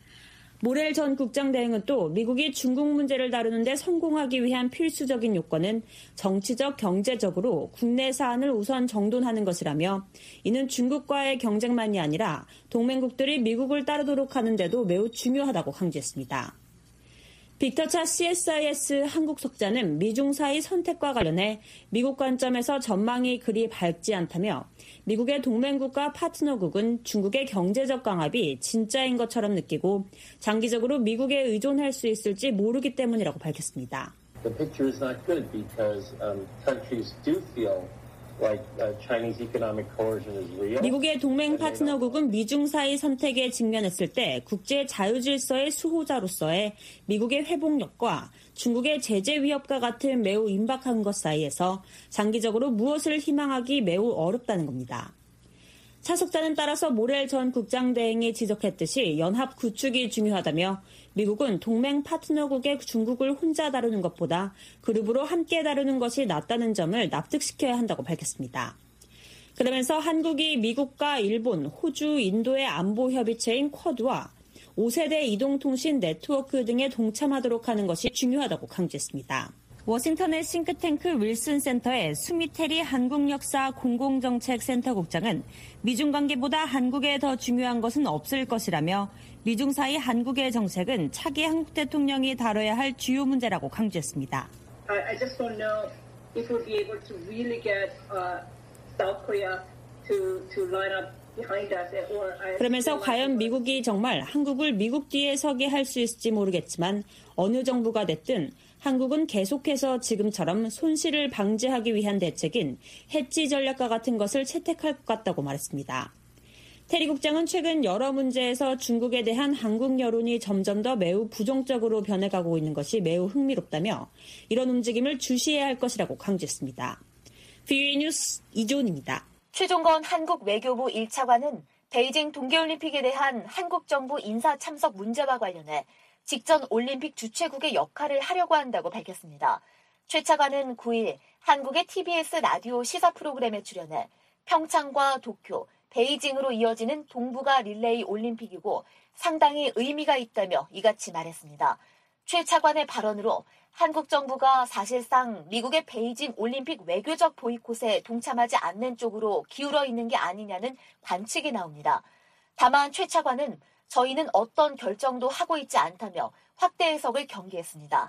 모렐 전 국장대행은 또 미국이 중국 문제를 다루는데 성공하기 위한 필수적인 요건은 정치적, 경제적으로 국내 사안을 우선 정돈하는 것이라며 이는 중국과의 경쟁만이 아니라 동맹국들이 미국을 따르도록 하는 데도 매우 중요하다고 강조했습니다. 빅터 차 CSIS 한국 석자는 미중 사이 선택과 관련해 미국 관점에서 전망이 그리 밝지 않다며 미국의 동맹국과 파트너국은 중국의 경제적 강압이 진짜인 것처럼 느끼고 장기적으로 미국에 의존할 수 있을지 모르기 때문이라고 밝혔습니다. The picture is not good because countries do feel like Chinese economic coercion is real. 미국의 동맹 파트너국은 미중 사이 선택에 직면했을 때 국제 자유질서의 수호자로서의 미국의 회복력과 중국의 제재 위협과 같은 매우 임박한 것 사이에서 장기적으로 무엇을 희망하기 매우 어렵다는 겁니다. 차석자는 따라서 모렐 전 국장대행이 지적했듯이 연합 구축이 중요하다며 미국은 동맹 파트너국의 중국을 혼자 다루는 것보다 그룹으로 함께 다루는 것이 낫다는 점을 납득시켜야 한다고 밝혔습니다. 그러면서 한국이 미국과 일본, 호주, 인도의 안보 협의체인 쿼드와 5세대 이동통신 네트워크 등에 동참하도록 하는 것이 중요하다고 강조했습니다. 워싱턴의 싱크탱크 윌슨 센터의 수미테리 한국역사 공공정책센터국장은 미중 관계보다 한국에 더 중요한 것은 없을 것이라며 미중 사이 한국의 정책은 차기 한국 대통령이 다뤄야 할 주요 문제라고 강조했습니다. I just don't know if we'll be able to really get South Korea to line up behind us. 그러면서 과연 미국이 정말 한국을 미국 뒤에 서게 할 수 있을지 모르겠지만 어느 정부가 됐든 한국은 계속해서 지금처럼 손실을 방지하기 위한 대책인 해지 전략과 같은 것을 채택할 것 같다고 말했습니다. 테리 국장은 최근 여러 문제에서 중국에 대한 한국 여론이 점점 더 매우 부정적으로 변해가고 있는 것이 매우 흥미롭다며 이런 움직임을 주시해야 할 것이라고 강조했습니다. VOA 뉴스 이조은입니다. 최종건 한국 외교부 1차관은 베이징 동계올림픽에 대한 한국 정부 인사 참석 문제와 관련해 직전 올림픽 주최국의 역할을 하려고 한다고 밝혔습니다. 최 차관은 9일 한국의 TBS 라디오 시사 프로그램에 출연해 평창과 도쿄, 베이징으로 이어지는 동북아 릴레이 올림픽이고 상당히 의미가 있다며 이같이 말했습니다. 최 차관의 발언으로 한국 정부가 사실상 미국의 베이징 올림픽 외교적 보이콧에 동참하지 않는 쪽으로 기울어 있는 게 아니냐는 관측이 나옵니다. 다만 최 차관은 저희는 어떤 결정도 하고 있지 않다며 확대 해석을 경계했습니다.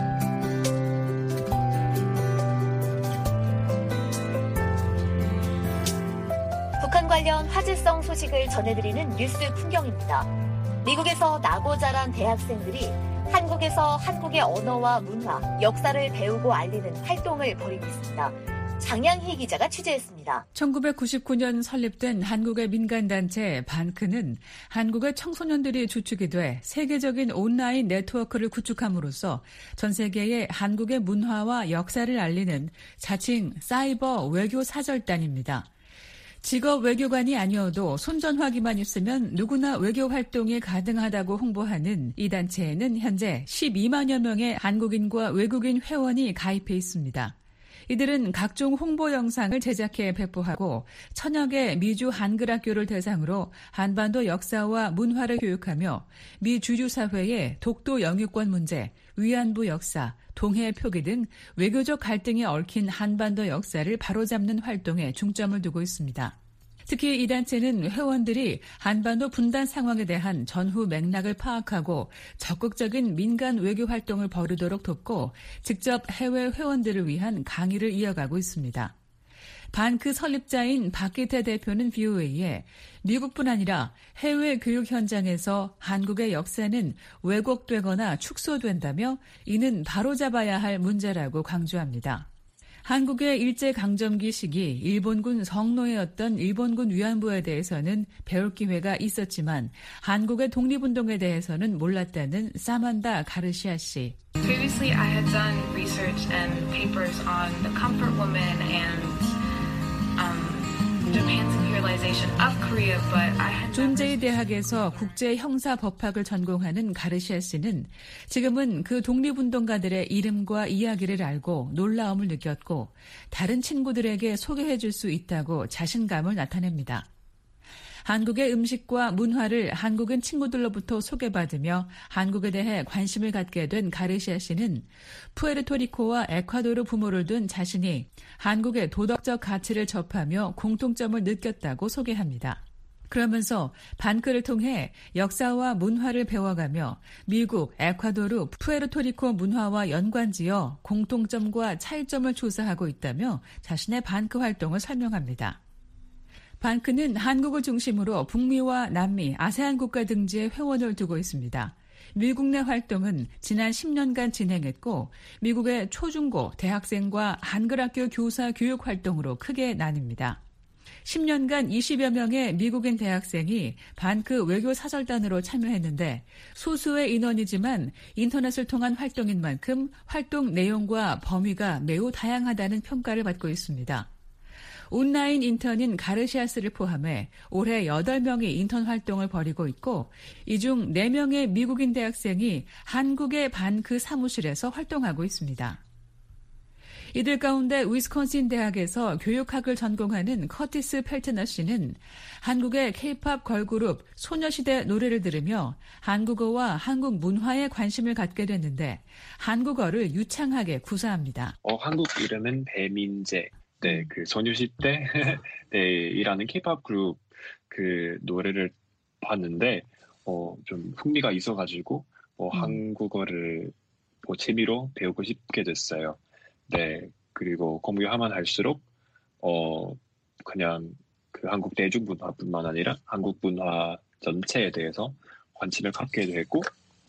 북한 관련 화제성 소식을 전해드리는 뉴스 풍경입니다. 미국에서 나고 자란 대학생들이 한국에서 한국의 언어와 문화, 역사를 배우고 알리는 활동을 벌이고 있습니다. 장양희 기자가 취재했습니다. 1999년 설립된 한국의 민간단체 반크는 한국의 청소년들이 주축이 돼 세계적인 온라인 네트워크를 구축함으로써 전 세계에 한국의 문화와 역사를 알리는 자칭 사이버 외교 사절단입니다. 직업 외교관이 아니어도 손전화기만 있으면 누구나 외교 활동이 가능하다고 홍보하는 이 단체에는 현재 12만여 명의 한국인과 외국인 회원이 가입해 있습니다. 이들은 각종 홍보 영상을 제작해 배포하고 천여 개 미주 한글 학교를 대상으로 한반도 역사와 문화를 교육하며 미 주주사회의 독도 영유권 문제, 위안부 역사, 동해 표기 등 외교적 갈등이 얽힌 한반도 역사를 바로잡는 활동에 중점을 두고 있습니다. 특히 이 단체는 회원들이 한반도 분단 상황에 대한 전후 맥락을 파악하고 적극적인 민간 외교 활동을 벌이도록 돕고 직접 해외 회원들을 위한 강의를 이어가고 있습니다. 반크 설립자인 박기태 대표는 VOA에 미국뿐 아니라 해외 교육 현장에서 한국의 역사는 왜곡되거나 축소된다며 이는 바로잡아야 할 문제라고 강조합니다. 한국의 일제강점기 시기 일본군 성노예였던 일본군 위안부에 대해서는 배울 기회가 있었지만 한국의 독립운동에 대해서는 몰랐다는 사만다 가르시아 씨. Previously, I had done research and papers on the comfort woman and Japan's imperialization of Korea, but I had 존제이 대학에서 국제 형사 법학을 전공하는 가르시아 씨는 지금은 그 독립운동가들의 이름과 이야기를 알고 놀라움을 느꼈고 다른 친구들에게 소개해 줄 수 있다고 자신감을 나타냅니다. 한국의 음식과 문화를 한국인 친구들로부터 소개받으며 한국에 대해 관심을 갖게 된 가르시아 씨는 푸에르토리코와 에콰도르 부모를 둔 자신이 한국의 도덕적 가치를 접하며 공통점을 느꼈다고 소개합니다. 그러면서 반크를 통해 역사와 문화를 배워가며 미국, 에콰도르, 푸에르토리코 문화와 연관지어 공통점과 차이점을 조사하고 있다며 자신의 반크 활동을 설명합니다. 반크는 한국을 중심으로 북미와 남미, 아세안 국가 등지에 회원을 두고 있습니다. 미국 내 활동은 지난 10년간 진행했고 미국의 초중고, 대학생과 한글학교 교사 교육 활동으로 크게 나뉩니다. 10년간 20여 명의 미국인 대학생이 반크 외교 사설단으로 참여했는데 소수의 인원이지만 인터넷을 통한 활동인 만큼 활동 내용과 범위가 매우 다양하다는 평가를 받고 있습니다. 온라인 인턴인 가르시아스를 포함해 올해 8명이 인턴 활동을 벌이고 있고 이 중 4명의 미국인 대학생이 한국의 반크 사무실에서 활동하고 있습니다. 이들 가운데 위스콘신 대학에서 교육학을 전공하는 커티스 펠트너 씨는 한국의 K-팝 걸그룹 소녀시대 노래를 들으며 한국어와 한국 문화에 관심을 갖게 됐는데 한국어를 유창하게 구사합니다. 한국 이름은 배민재. 네, 그 소녀시대 이라는 K-팝 그룹 그 노래를 봤는데 좀 흥미가 있어가지고 한국어를 재미로 배우고 싶게 됐어요. 네, 그리고 공부하면 할수록 그냥 그 한국 대중문화뿐만 아니라 한국 문화 전체에 대해서 관심을 갖게 되고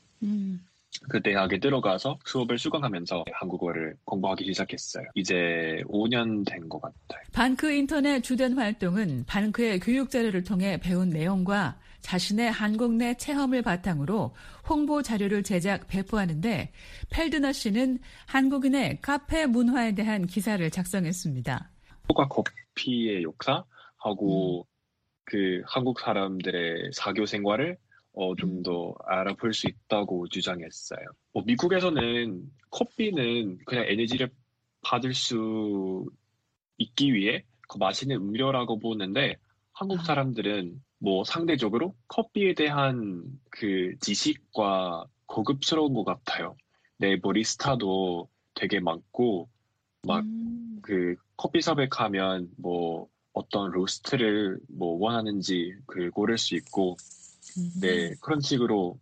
그 대학에 들어가서 수업을 수강하면서 한국어를 공부하기 시작했어요. 이제 5년 된 것 같아요. 반크 인터넷 주된 활동은 반크의 교육 자료를 통해 배운 내용과 자신의 한국 내 체험을 바탕으로 홍보 자료를 제작, 배포하는데 펠드너 씨는 한국인의 카페 문화에 대한 기사를 작성했습니다. 코카 커피의 역사하고 그 한국 사람들의 사교 생활을 좀 더 알아볼 수 있다고 주장했어요. 미국에서는 커피는 그냥 에너지를 받을 수 있기 위해 그 마시는 음료라고 보는데 한국 사람들은 상대적으로 커피에 대한 그 지식과 고급스러운 것 같아요. 네, 바리스타도 되게 많고 그 커피숍에 가면 어떤 로스트를 원하는지 고를 수 있고 네, 그런 식으로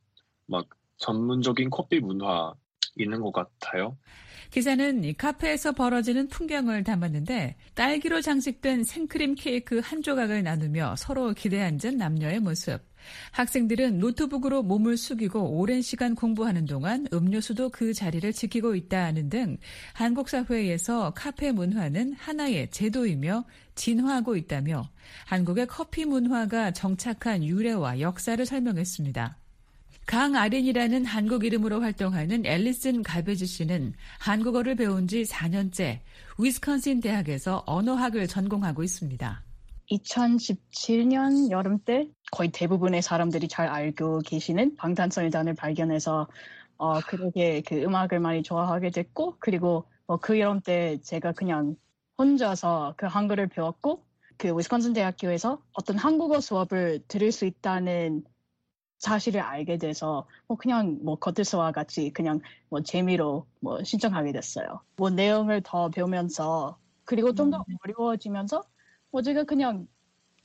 전문적인 커피 문화 있는 것 같아요. 기사는 카페에서 벌어지는 풍경을 담았는데 딸기로 장식된 생크림 케이크 한 조각을 나누며 서로 기대앉은 남녀의 모습. 학생들은 노트북으로 몸을 숙이고 오랜 시간 공부하는 동안 음료수도 그 자리를 지키고 있다는 등 한국 사회에서 카페 문화는 하나의 제도이며 진화하고 있다며 한국의 커피 문화가 정착한 유래와 역사를 설명했습니다. 강아린이라는 한국 이름으로 활동하는 앨리슨 갈베지 씨는 한국어를 배운 지 4년째 위스콘신 대학에서 언어학을 전공하고 있습니다. 2017년 여름 때 거의 대부분의 사람들이 잘 알고 계시는 방탄소년단을 발견해서 그렇게 그 음악을 많이 좋아하게 됐고 그리고 그 여름 때 제가 그냥 혼자서 그 한글을 배웠고 그 위스콘신 대학교에서 어떤 한국어 수업을 들을 수 있다는 사실을 알게 돼서 그냥 커트스와 같이 그냥 재미로 신청하게 됐어요. 내용을 더 배우면서 그리고 좀 더 어려워지면서 제가 그냥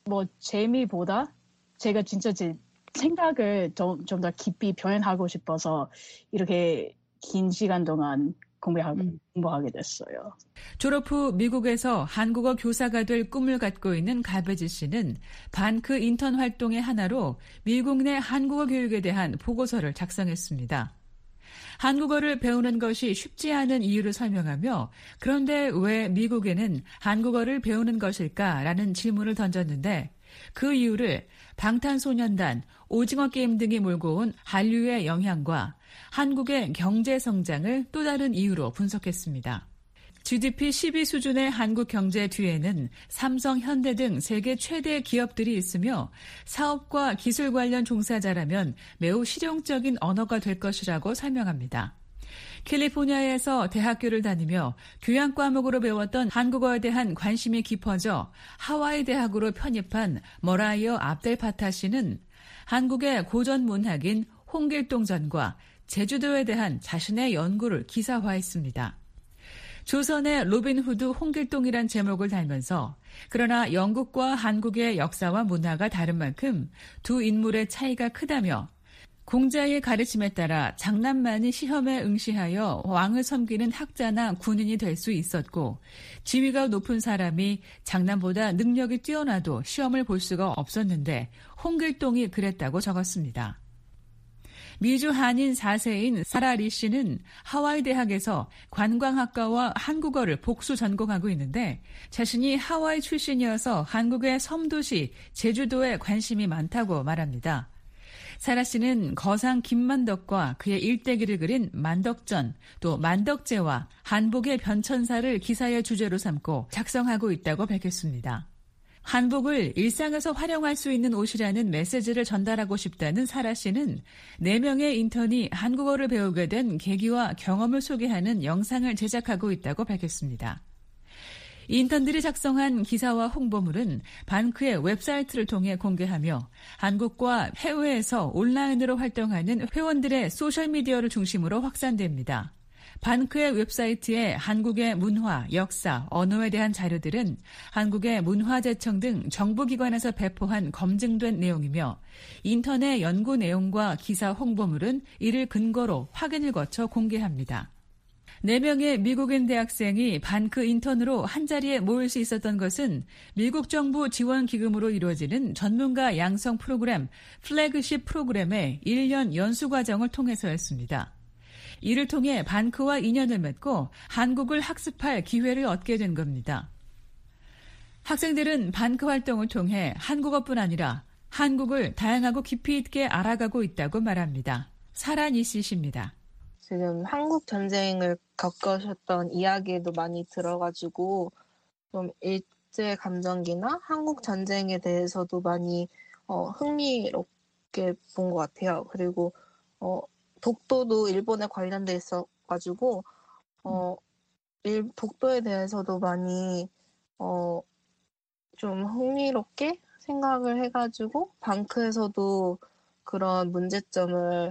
뭐 재미보다 제가 진짜 제 생각을 좀 더 깊이 표현하고 싶어서 이렇게 긴 시간 동안 공부하게 됐어요. 졸업 후 미국에서 한국어 교사가 될 꿈을 갖고 있는 가베지 씨는 반크 인턴 활동의 하나로 미국 내 한국어 교육에 대한 보고서를 작성했습니다. 한국어를 배우는 것이 쉽지 않은 이유를 설명하며 그런데 왜 미국에는 한국어를 배우는 것일까라는 질문을 던졌는데 그 이유를 방탄소년단, 오징어 게임 등이 몰고 온 한류의 영향과 한국의 경제 성장을 또 다른 이유로 분석했습니다. GDP 10위 수준의 한국 경제 뒤에는 삼성, 현대 등 세계 최대 기업들이 있으며 사업과 기술 관련 종사자라면 매우 실용적인 언어가 될 것이라고 설명합니다. 캘리포니아에서 대학교를 다니며 교양 과목으로 배웠던 한국어에 대한 관심이 깊어져 하와이 대학으로 편입한 머라이어 압델파타 씨는 한국의 고전 문학인 홍길동전과 제주도에 대한 자신의 연구를 기사화했습니다. 조선의 로빈후드 홍길동이란 제목을 달면서 그러나 영국과 한국의 역사와 문화가 다른 만큼 두 인물의 차이가 크다며 공자의 가르침에 따라 장남 많은 시험에 응시하여 왕을 섬기는 학자나 군인이 될 수 있었고 지위가 높은 사람이 장남보다 능력이 뛰어나도 시험을 볼 수가 없었는데 홍길동이 그랬다고 적었습니다. 미주 한인 4세인 사라 리 씨는 하와이 대학에서 관광학과와 한국어를 복수 전공하고 있는데 자신이 하와이 출신이어서 한국의 섬도시 제주도에 관심이 많다고 말합니다. 사라 씨는 거상 김만덕과 그의 일대기를 그린 만덕전, 또 만덕제와 한복의 변천사를 기사의 주제로 삼고 작성하고 있다고 밝혔습니다. 한복을 일상에서 활용할 수 있는 옷이라는 메시지를 전달하고 싶다는 사라 씨는 4명의 인턴이 한국어를 배우게 된 계기와 경험을 소개하는 영상을 제작하고 있다고 밝혔습니다. 인턴들이 작성한 기사와 홍보물은 반크의 웹사이트를 통해 공개하며 한국과 해외에서 온라인으로 활동하는 회원들의 소셜미디어를 중심으로 확산됩니다. 반크의 웹사이트에 한국의 문화, 역사, 언어에 대한 자료들은 한국의 문화재청 등 정부기관에서 배포한 검증된 내용이며 인턴의 연구 내용과 기사 홍보물은 이를 근거로 확인을 거쳐 공개합니다. 4명의 미국인 대학생이 반크 인턴으로 한자리에 모일 수 있었던 것은 미국 정부 지원 기금으로 이루어지는 전문가 양성 프로그램 플래그십 프로그램의 1년 연수 과정을 통해서였습니다. 이를 통해 반크와 인연을 맺고 한국을 학습할 기회를 얻게 된 겁니다. 학생들은 반크 활동을 통해 한국어뿐 아니라 한국을 다양하고 깊이 있게 알아가고 있다고 말합니다. 사라니시 씨입니다. 지금 한국 전쟁을 겪으셨던 이야기도 많이 들어가지고 좀 일제 감정기나 한국 전쟁에 대해서도 많이 흥미롭게 본 것 같아요. 그리고 독도도 일본에 관련돼 있어가지고 독도에 대해서도 많이 좀 흥미롭게 생각을 해가지고 반크에서도 그런 문제점을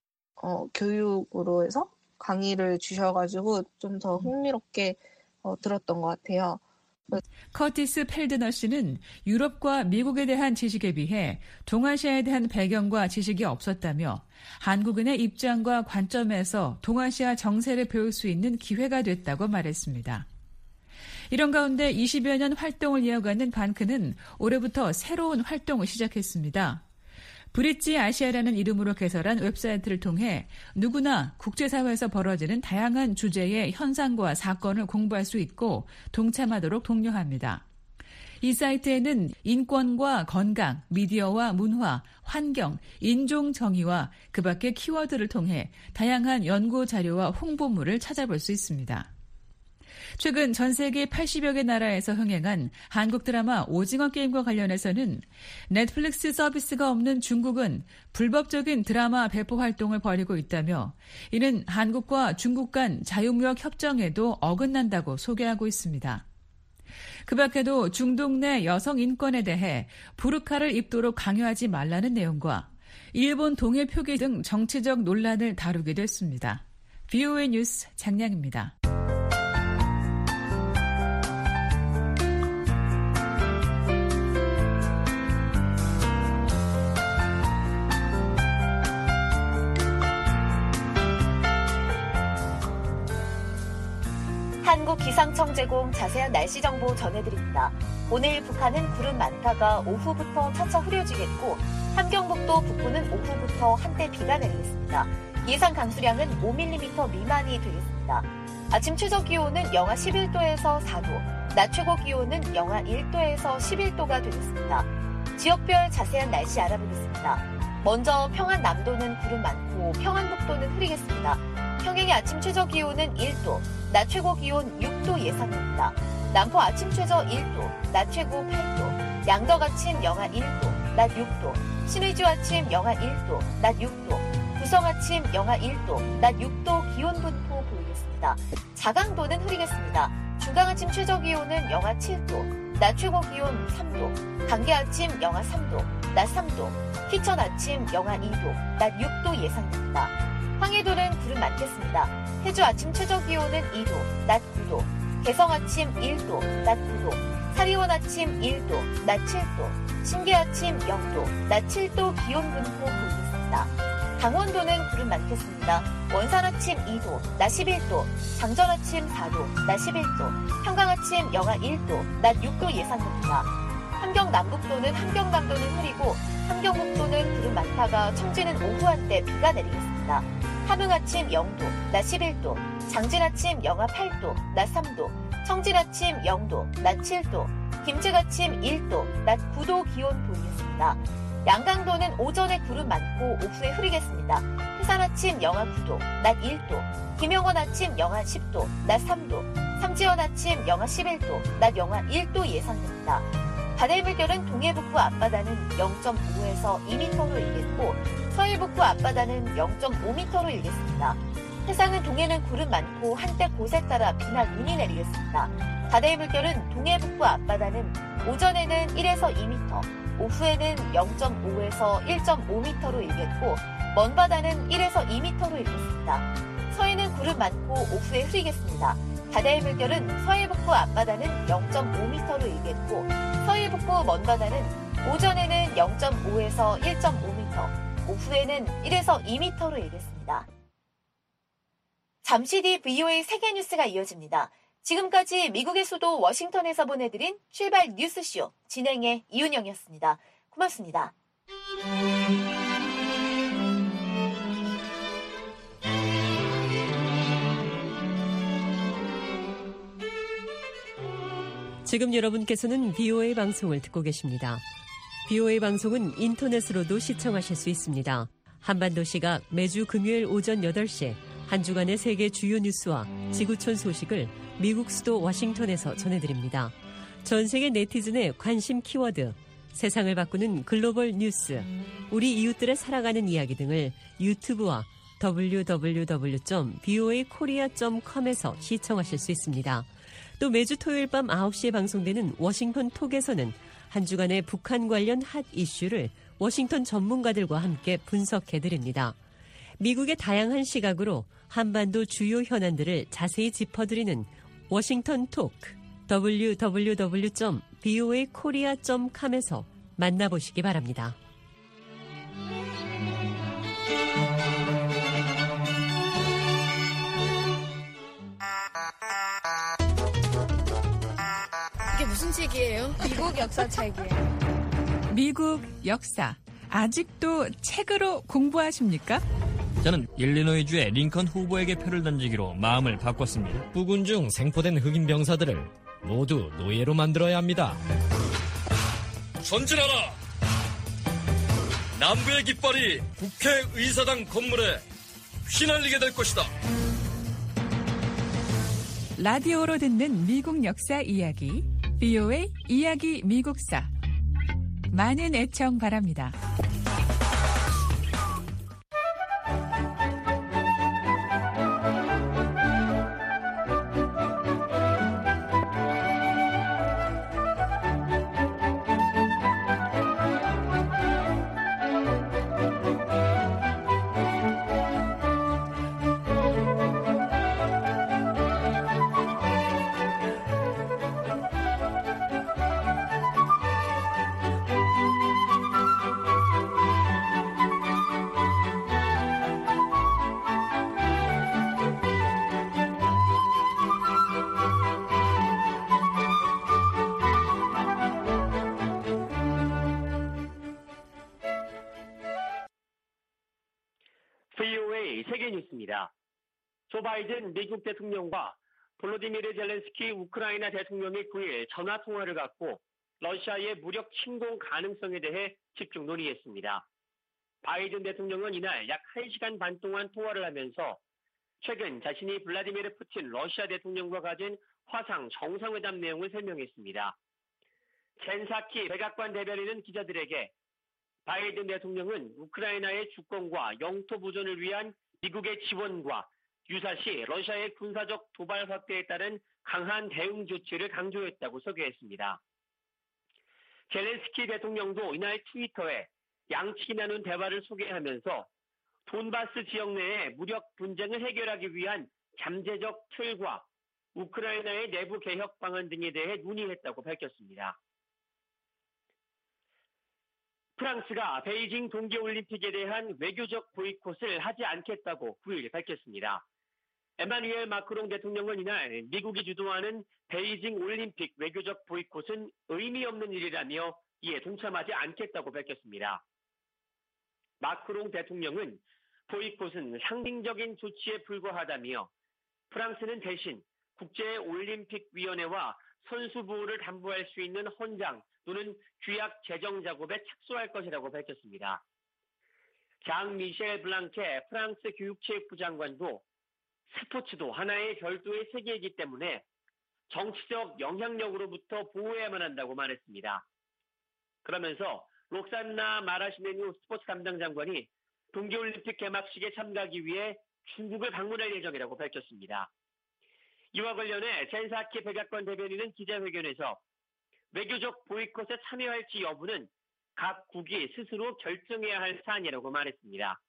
교육으로 해서 강의를 주셔가지고 좀 더 흥미롭게 들었던 것 같아요. 커티스 펠드너 씨는 유럽과 미국에 대한 지식에 비해 동아시아에 대한 배경과 지식이 없었다며 한국인의 입장과 관점에서 동아시아 정세를 배울 수 있는 기회가 됐다고 말했습니다. 이런 가운데 20여 년 활동을 이어가는 반크는 올해부터 새로운 활동을 시작했습니다. 브릿지 아시아라는 이름으로 개설한 웹사이트를 통해 누구나 국제사회에서 벌어지는 다양한 주제의 현상과 사건을 공부할 수 있고 동참하도록 독려합니다. 이 사이트에는 인권과 건강, 미디어와 문화, 환경, 인종 정의와 그 밖의 키워드를 통해 다양한 연구 자료와 홍보물을 찾아볼 수 있습니다. 최근 전 세계 80여 개 나라에서 흥행한 한국 드라마 오징어 게임과 관련해서는 넷플릭스 서비스가 없는 중국은 불법적인 드라마 배포 활동을 벌이고 있다며 이는 한국과 중국 간 자유무역 협정에도 어긋난다고 소개하고 있습니다. 그 밖에도 중동 내 여성 인권에 대해 부르카를 입도록 강요하지 말라는 내용과 일본 동일 표기 등 정치적 논란을 다루기도 했습니다. VOA 뉴스 장량입니다. 한국기상청 제공 자세한 날씨 정보 전해드립니다. 오늘 북한은 구름 많다가 오후부터 차차 흐려지겠고 함경북도 북부는 오후부터 한때 비가 내리겠습니다. 예상 강수량은 5mm 미만이 되겠습니다. 아침 최저 기온은 영하 11도에서 4도, 낮 최고 기온은 영하 1도에서 11도가 되겠습니다. 지역별 자세한 날씨 알아보겠습니다. 먼저 평안 남도는 구름 많고 평안북도는 흐리겠습니다. 평양의 아침 최저 기온은 1도, 낮 최고 기온 6도 예상됩니다. 남포 아침 최저 1도, 낮 최고 8도, 양덕 아침 영하 1도, 낮 6도, 신의주 아침 영하 1도, 낮 6도, 구성 아침 영하 1도, 낮 6도 기온 분포 보이겠습니다. 자강도는 흐리겠습니다. 중강 아침 최저 기온은 영하 7도, 낮 최고 기온 3도, 강계 아침 영하 3도, 낮 3도, 희천 아침 영하 2도, 낮 6도 예상됩니다. 황해도는 구름 많겠습니다. 해주 아침 최저 기온은 2도, 낮 9도, 개성 아침 1도, 낮 9도, 사리원 아침 1도, 낮 7도, 신계 아침 0도, 낮 7도 기온 분포 보이겠습니다. 강원도는 구름 많겠습니다. 원산 아침 2도, 낮 11도, 장전 아침 4도, 낮 11도, 평강 아침 영하 1도, 낮 6도 예상됩니다. 함경 남북도는 함경남도는 흐리고 함경북도는 구름 많다가 청주는 오후 한때 비가 내리겠습니다. 함흥 아침 0도, 낮 11도, 장진 아침 영하 8도, 낮 3도, 청진 아침 0도, 낮 7도, 김책 아침 1도, 낮 9도 기온 보이겠습니다. 양강도는 오전에 구름 많고 오후에 흐리겠습니다. 해산 아침 영하 9도, 낮 1도, 김영원 아침 영하 10도, 낮 3도, 삼지연 아침 영하 11도, 낮 영하 1도 예상됩니다. 바다의 물결은 동해북부 앞바다는 0.5에서 2m로 일겠고 서해북부 앞바다는 0.5m로 일겠습니다. 해상은 동해는 구름 많고 한때 곳에 따라 비나 눈이 내리겠습니다. 바다의 물결은 동해북부 앞바다는 오전에는 1에서 2m, 오후에는 0.5에서 1.5m로 일겠고 먼 바다는 1에서 2m로 일겠습니다. 서해는 구름 많고 오후에 흐리겠습니다. 바다의 물결은 서해북부 앞바다는 0.5m로 일겠고 서해북부 먼바다는 오전에는 0.5에서 1.5m, 오후에는 1에서 2m로 일겠습니다. 잠시 뒤 VOA 세계 뉴스가 이어집니다. 지금까지 미국의 수도 워싱턴에서 보내드린 출발 뉴스쇼 진행의 이윤영이었습니다. 고맙습니다. 지금 여러분께서는 VOA 방송을 듣고 계십니다. VOA 방송은 인터넷으로도 시청하실 수 있습니다. 한반도 시각 매주 금요일 오전 8시 한 주간의 세계 주요 뉴스와 지구촌 소식을 미국 수도 워싱턴에서 전해드립니다. 전 세계 네티즌의 관심 키워드, 세상을 바꾸는 글로벌 뉴스, 우리 이웃들의 살아가는 이야기 등을 유튜브와 www.voakorea.com에서 시청하실 수 있습니다. 또 매주 토요일 밤 9시에 방송되는 워싱턴 톡에서는 한 주간의 북한 관련 핫 이슈를 워싱턴 전문가들과 함께 분석해드립니다. 미국의 다양한 시각으로 한반도 주요 현안들을 자세히 짚어드리는 워싱턴 톡, www.voakorea.com에서 만나보시기 바랍니다. 이게 무슨 책이에요? 미국 역사 책이에요. 미국 역사. 아직도 책으로 공부하십니까? 저는 일리노이주의 링컨 후보에게 표를 던지기로 마음을 바꿨습니다. 부군 중 생포된 흑인 병사들을 모두 노예로 만들어야 합니다. 전진하라! 남부의 깃발이 국회의사당 건물에 휘날리게 될 것이다. 라디오로 듣는 미국 역사 이야기, VOA 이야기 미국사. 많은 애청 바랍니다. VOA 세계뉴스입니다. 조 바이든 미국 대통령과 볼로디미르 젤렌스키 우크라이나 대통령이 9일 전화통화를 갖고 러시아의 무력 침공 가능성에 대해 집중 논의했습니다. 바이든 대통령은 이날 약 1시간 반 동안 통화를 하면서 최근 자신이 블라디미르 푸틴 러시아 대통령과 가진 화상 정상회담 내용을 설명했습니다. 젠 사키 백악관 대변인은 기자들에게 바이든 대통령은 우크라이나의 주권과 영토 보존을 위한 미국의 지원과 유사시 러시아의 군사적 도발 확대에 따른 강한 대응 조치를 강조했다고 소개했습니다. 젤렌스키 대통령도 이날 트위터에 양측이 나눈 대화를 소개하면서 돈바스 지역 내의 무력 분쟁을 해결하기 위한 잠재적 틀과 우크라이나의 내부 개혁 방안 등에 대해 논의했다고 밝혔습니다. 프랑스가 베이징 동계올림픽에 대한 외교적 보이콧을 하지 않겠다고 9일 밝혔습니다. 에마누엘 마크롱 대통령은 이날 미국이 주도하는 베이징 올림픽 외교적 보이콧은 의미 없는 일이라며 이에 동참하지 않겠다고 밝혔습니다. 마크롱 대통령은 보이콧은 상징적인 조치에 불과하다며 프랑스는 대신 국제올림픽위원회와 선수 보호를 담보할 수 있는 헌장 또는 규약 제정 작업에 착수할 것이라고 밝혔습니다. 장 미셸 블랑케 프랑스 교육체육부 장관도 스포츠도 하나의 별도의 세계이기 때문에 정치적 영향력으로부터 보호해야만 한다고 말했습니다. 그러면서 록산나 마라시메뉴 스포츠 담당 장관이 동계올림픽 개막식에 참가하기 위해 중국을 방문할 예정이라고 밝혔습니다. 이와 관련해 젠 사키 백악관 대변인은 기자회견에서 외교적 보이콧에 참여할지 여부는 각 국이 스스로 결정해야 할 사안이라고 말했습니다.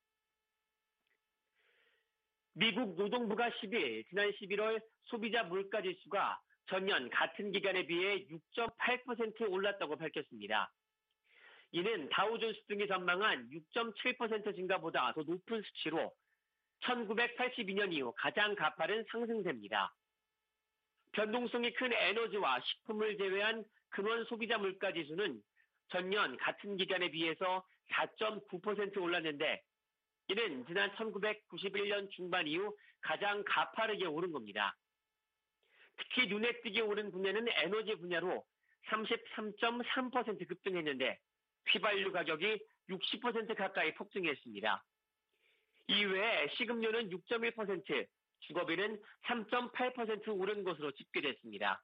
미국 노동부가 10일, 지난 11월 소비자 물가지수가 전년 같은 기간에 비해 6.8% 올랐다고 밝혔습니다. 이는 다우존스 등이 전망한 6.7% 증가보다 더 높은 수치로 1982년 이후 가장 가파른 상승세입니다. 변동성이 큰 에너지와 식품을 제외한 근원 소비자 물가지수는 전년 같은 기간에 비해서 4.9% 올랐는데 이는 지난 1991년 중반 이후 가장 가파르게 오른 겁니다. 특히 눈에 띄게 오른 분야는 에너지 분야로 33.3% 급등했는데 휘발유 가격이 60% 가까이 폭등했습니다. 이외에 식음료는 6.1%, 주거비는 3.8% 오른 것으로 집계됐습니다.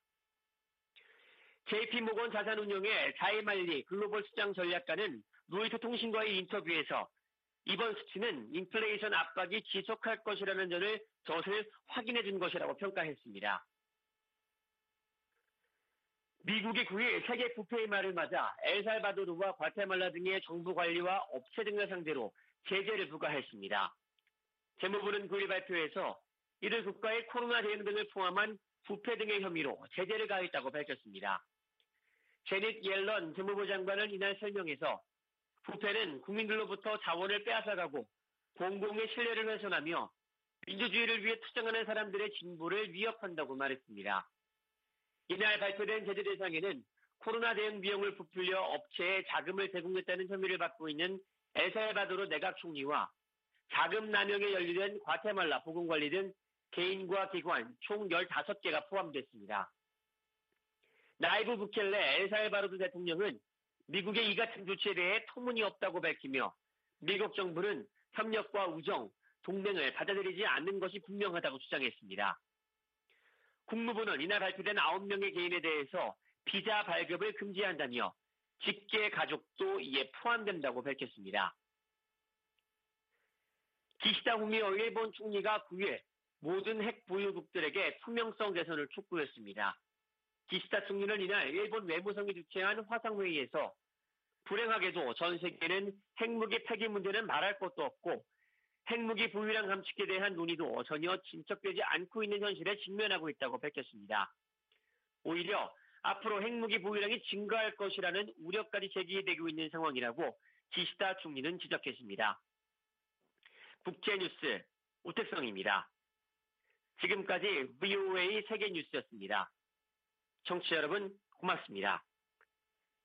JP모건 자산운용의 자이말리 글로벌 시장 전략가는 로이터 통신과의 인터뷰에서 이번 수치는 인플레이션 압박이 지속할 것이라는 점을 확인해 준 것이라고 평가했습니다. 미국이 9일 세계 부패의 말을 맞아 엘살바도르와 과테말라 등의 정부 관리와 업체 등을 상대로 제재를 부과했습니다. 재무부는 9일 발표에서 이들 국가의 코로나 대응 등을 포함한 부패 등의 혐의로 제재를 가했다고 밝혔습니다. 제닛 옐런 재무부 장관은 이날 설명에서 부패는 국민들로부터 자원을 빼앗아가고 공공의 신뢰를 훼손하며 민주주의를 위해 투쟁하는 사람들의 진보를 위협한다고 말했습니다. 이날 발표된 제재 대상에는 코로나 대응 비용을 부풀려 업체에 자금을 제공했다는 혐의를 받고 있는 엘살바도르 내각 총리와 자금 남용에 연루된 과테말라 보건관리 등 개인과 기관 총 15개가 포함됐습니다. 나이브 부켈레 엘살바도르 대통령은 미국의 이 같은 조치에 대해 터무니없다고 밝히며 미국 정부는 협력과 우정, 동맹을 받아들이지 않는 것이 분명하다고 주장했습니다. 국무부는 이날 발표된 9명의 개인에 대해서 비자 발급을 금지한다며 직계 가족도 이에 포함된다고 밝혔습니다. 기시다 후미오 일본 총리가 9일 모든 핵 보유국들에게 투명성 개선을 촉구했습니다. 기시다 총리는 이날 일본 외무성이 주최한 화상회의에서 불행하게도 전 세계는 핵무기 폐기 문제는 말할 것도 없고 핵무기 보유량 감축에 대한 논의도 전혀 진척되지 않고 있는 현실에 직면하고 있다고 밝혔습니다. 오히려 앞으로 핵무기 보유량이 증가할 것이라는 우려까지 제기되고 있는 상황이라고 기시다 총리는 지적했습니다. 국제뉴스 오택성입니다. 지금까지 VOA 세계뉴스였습니다. 청취자 여러분 고맙습니다.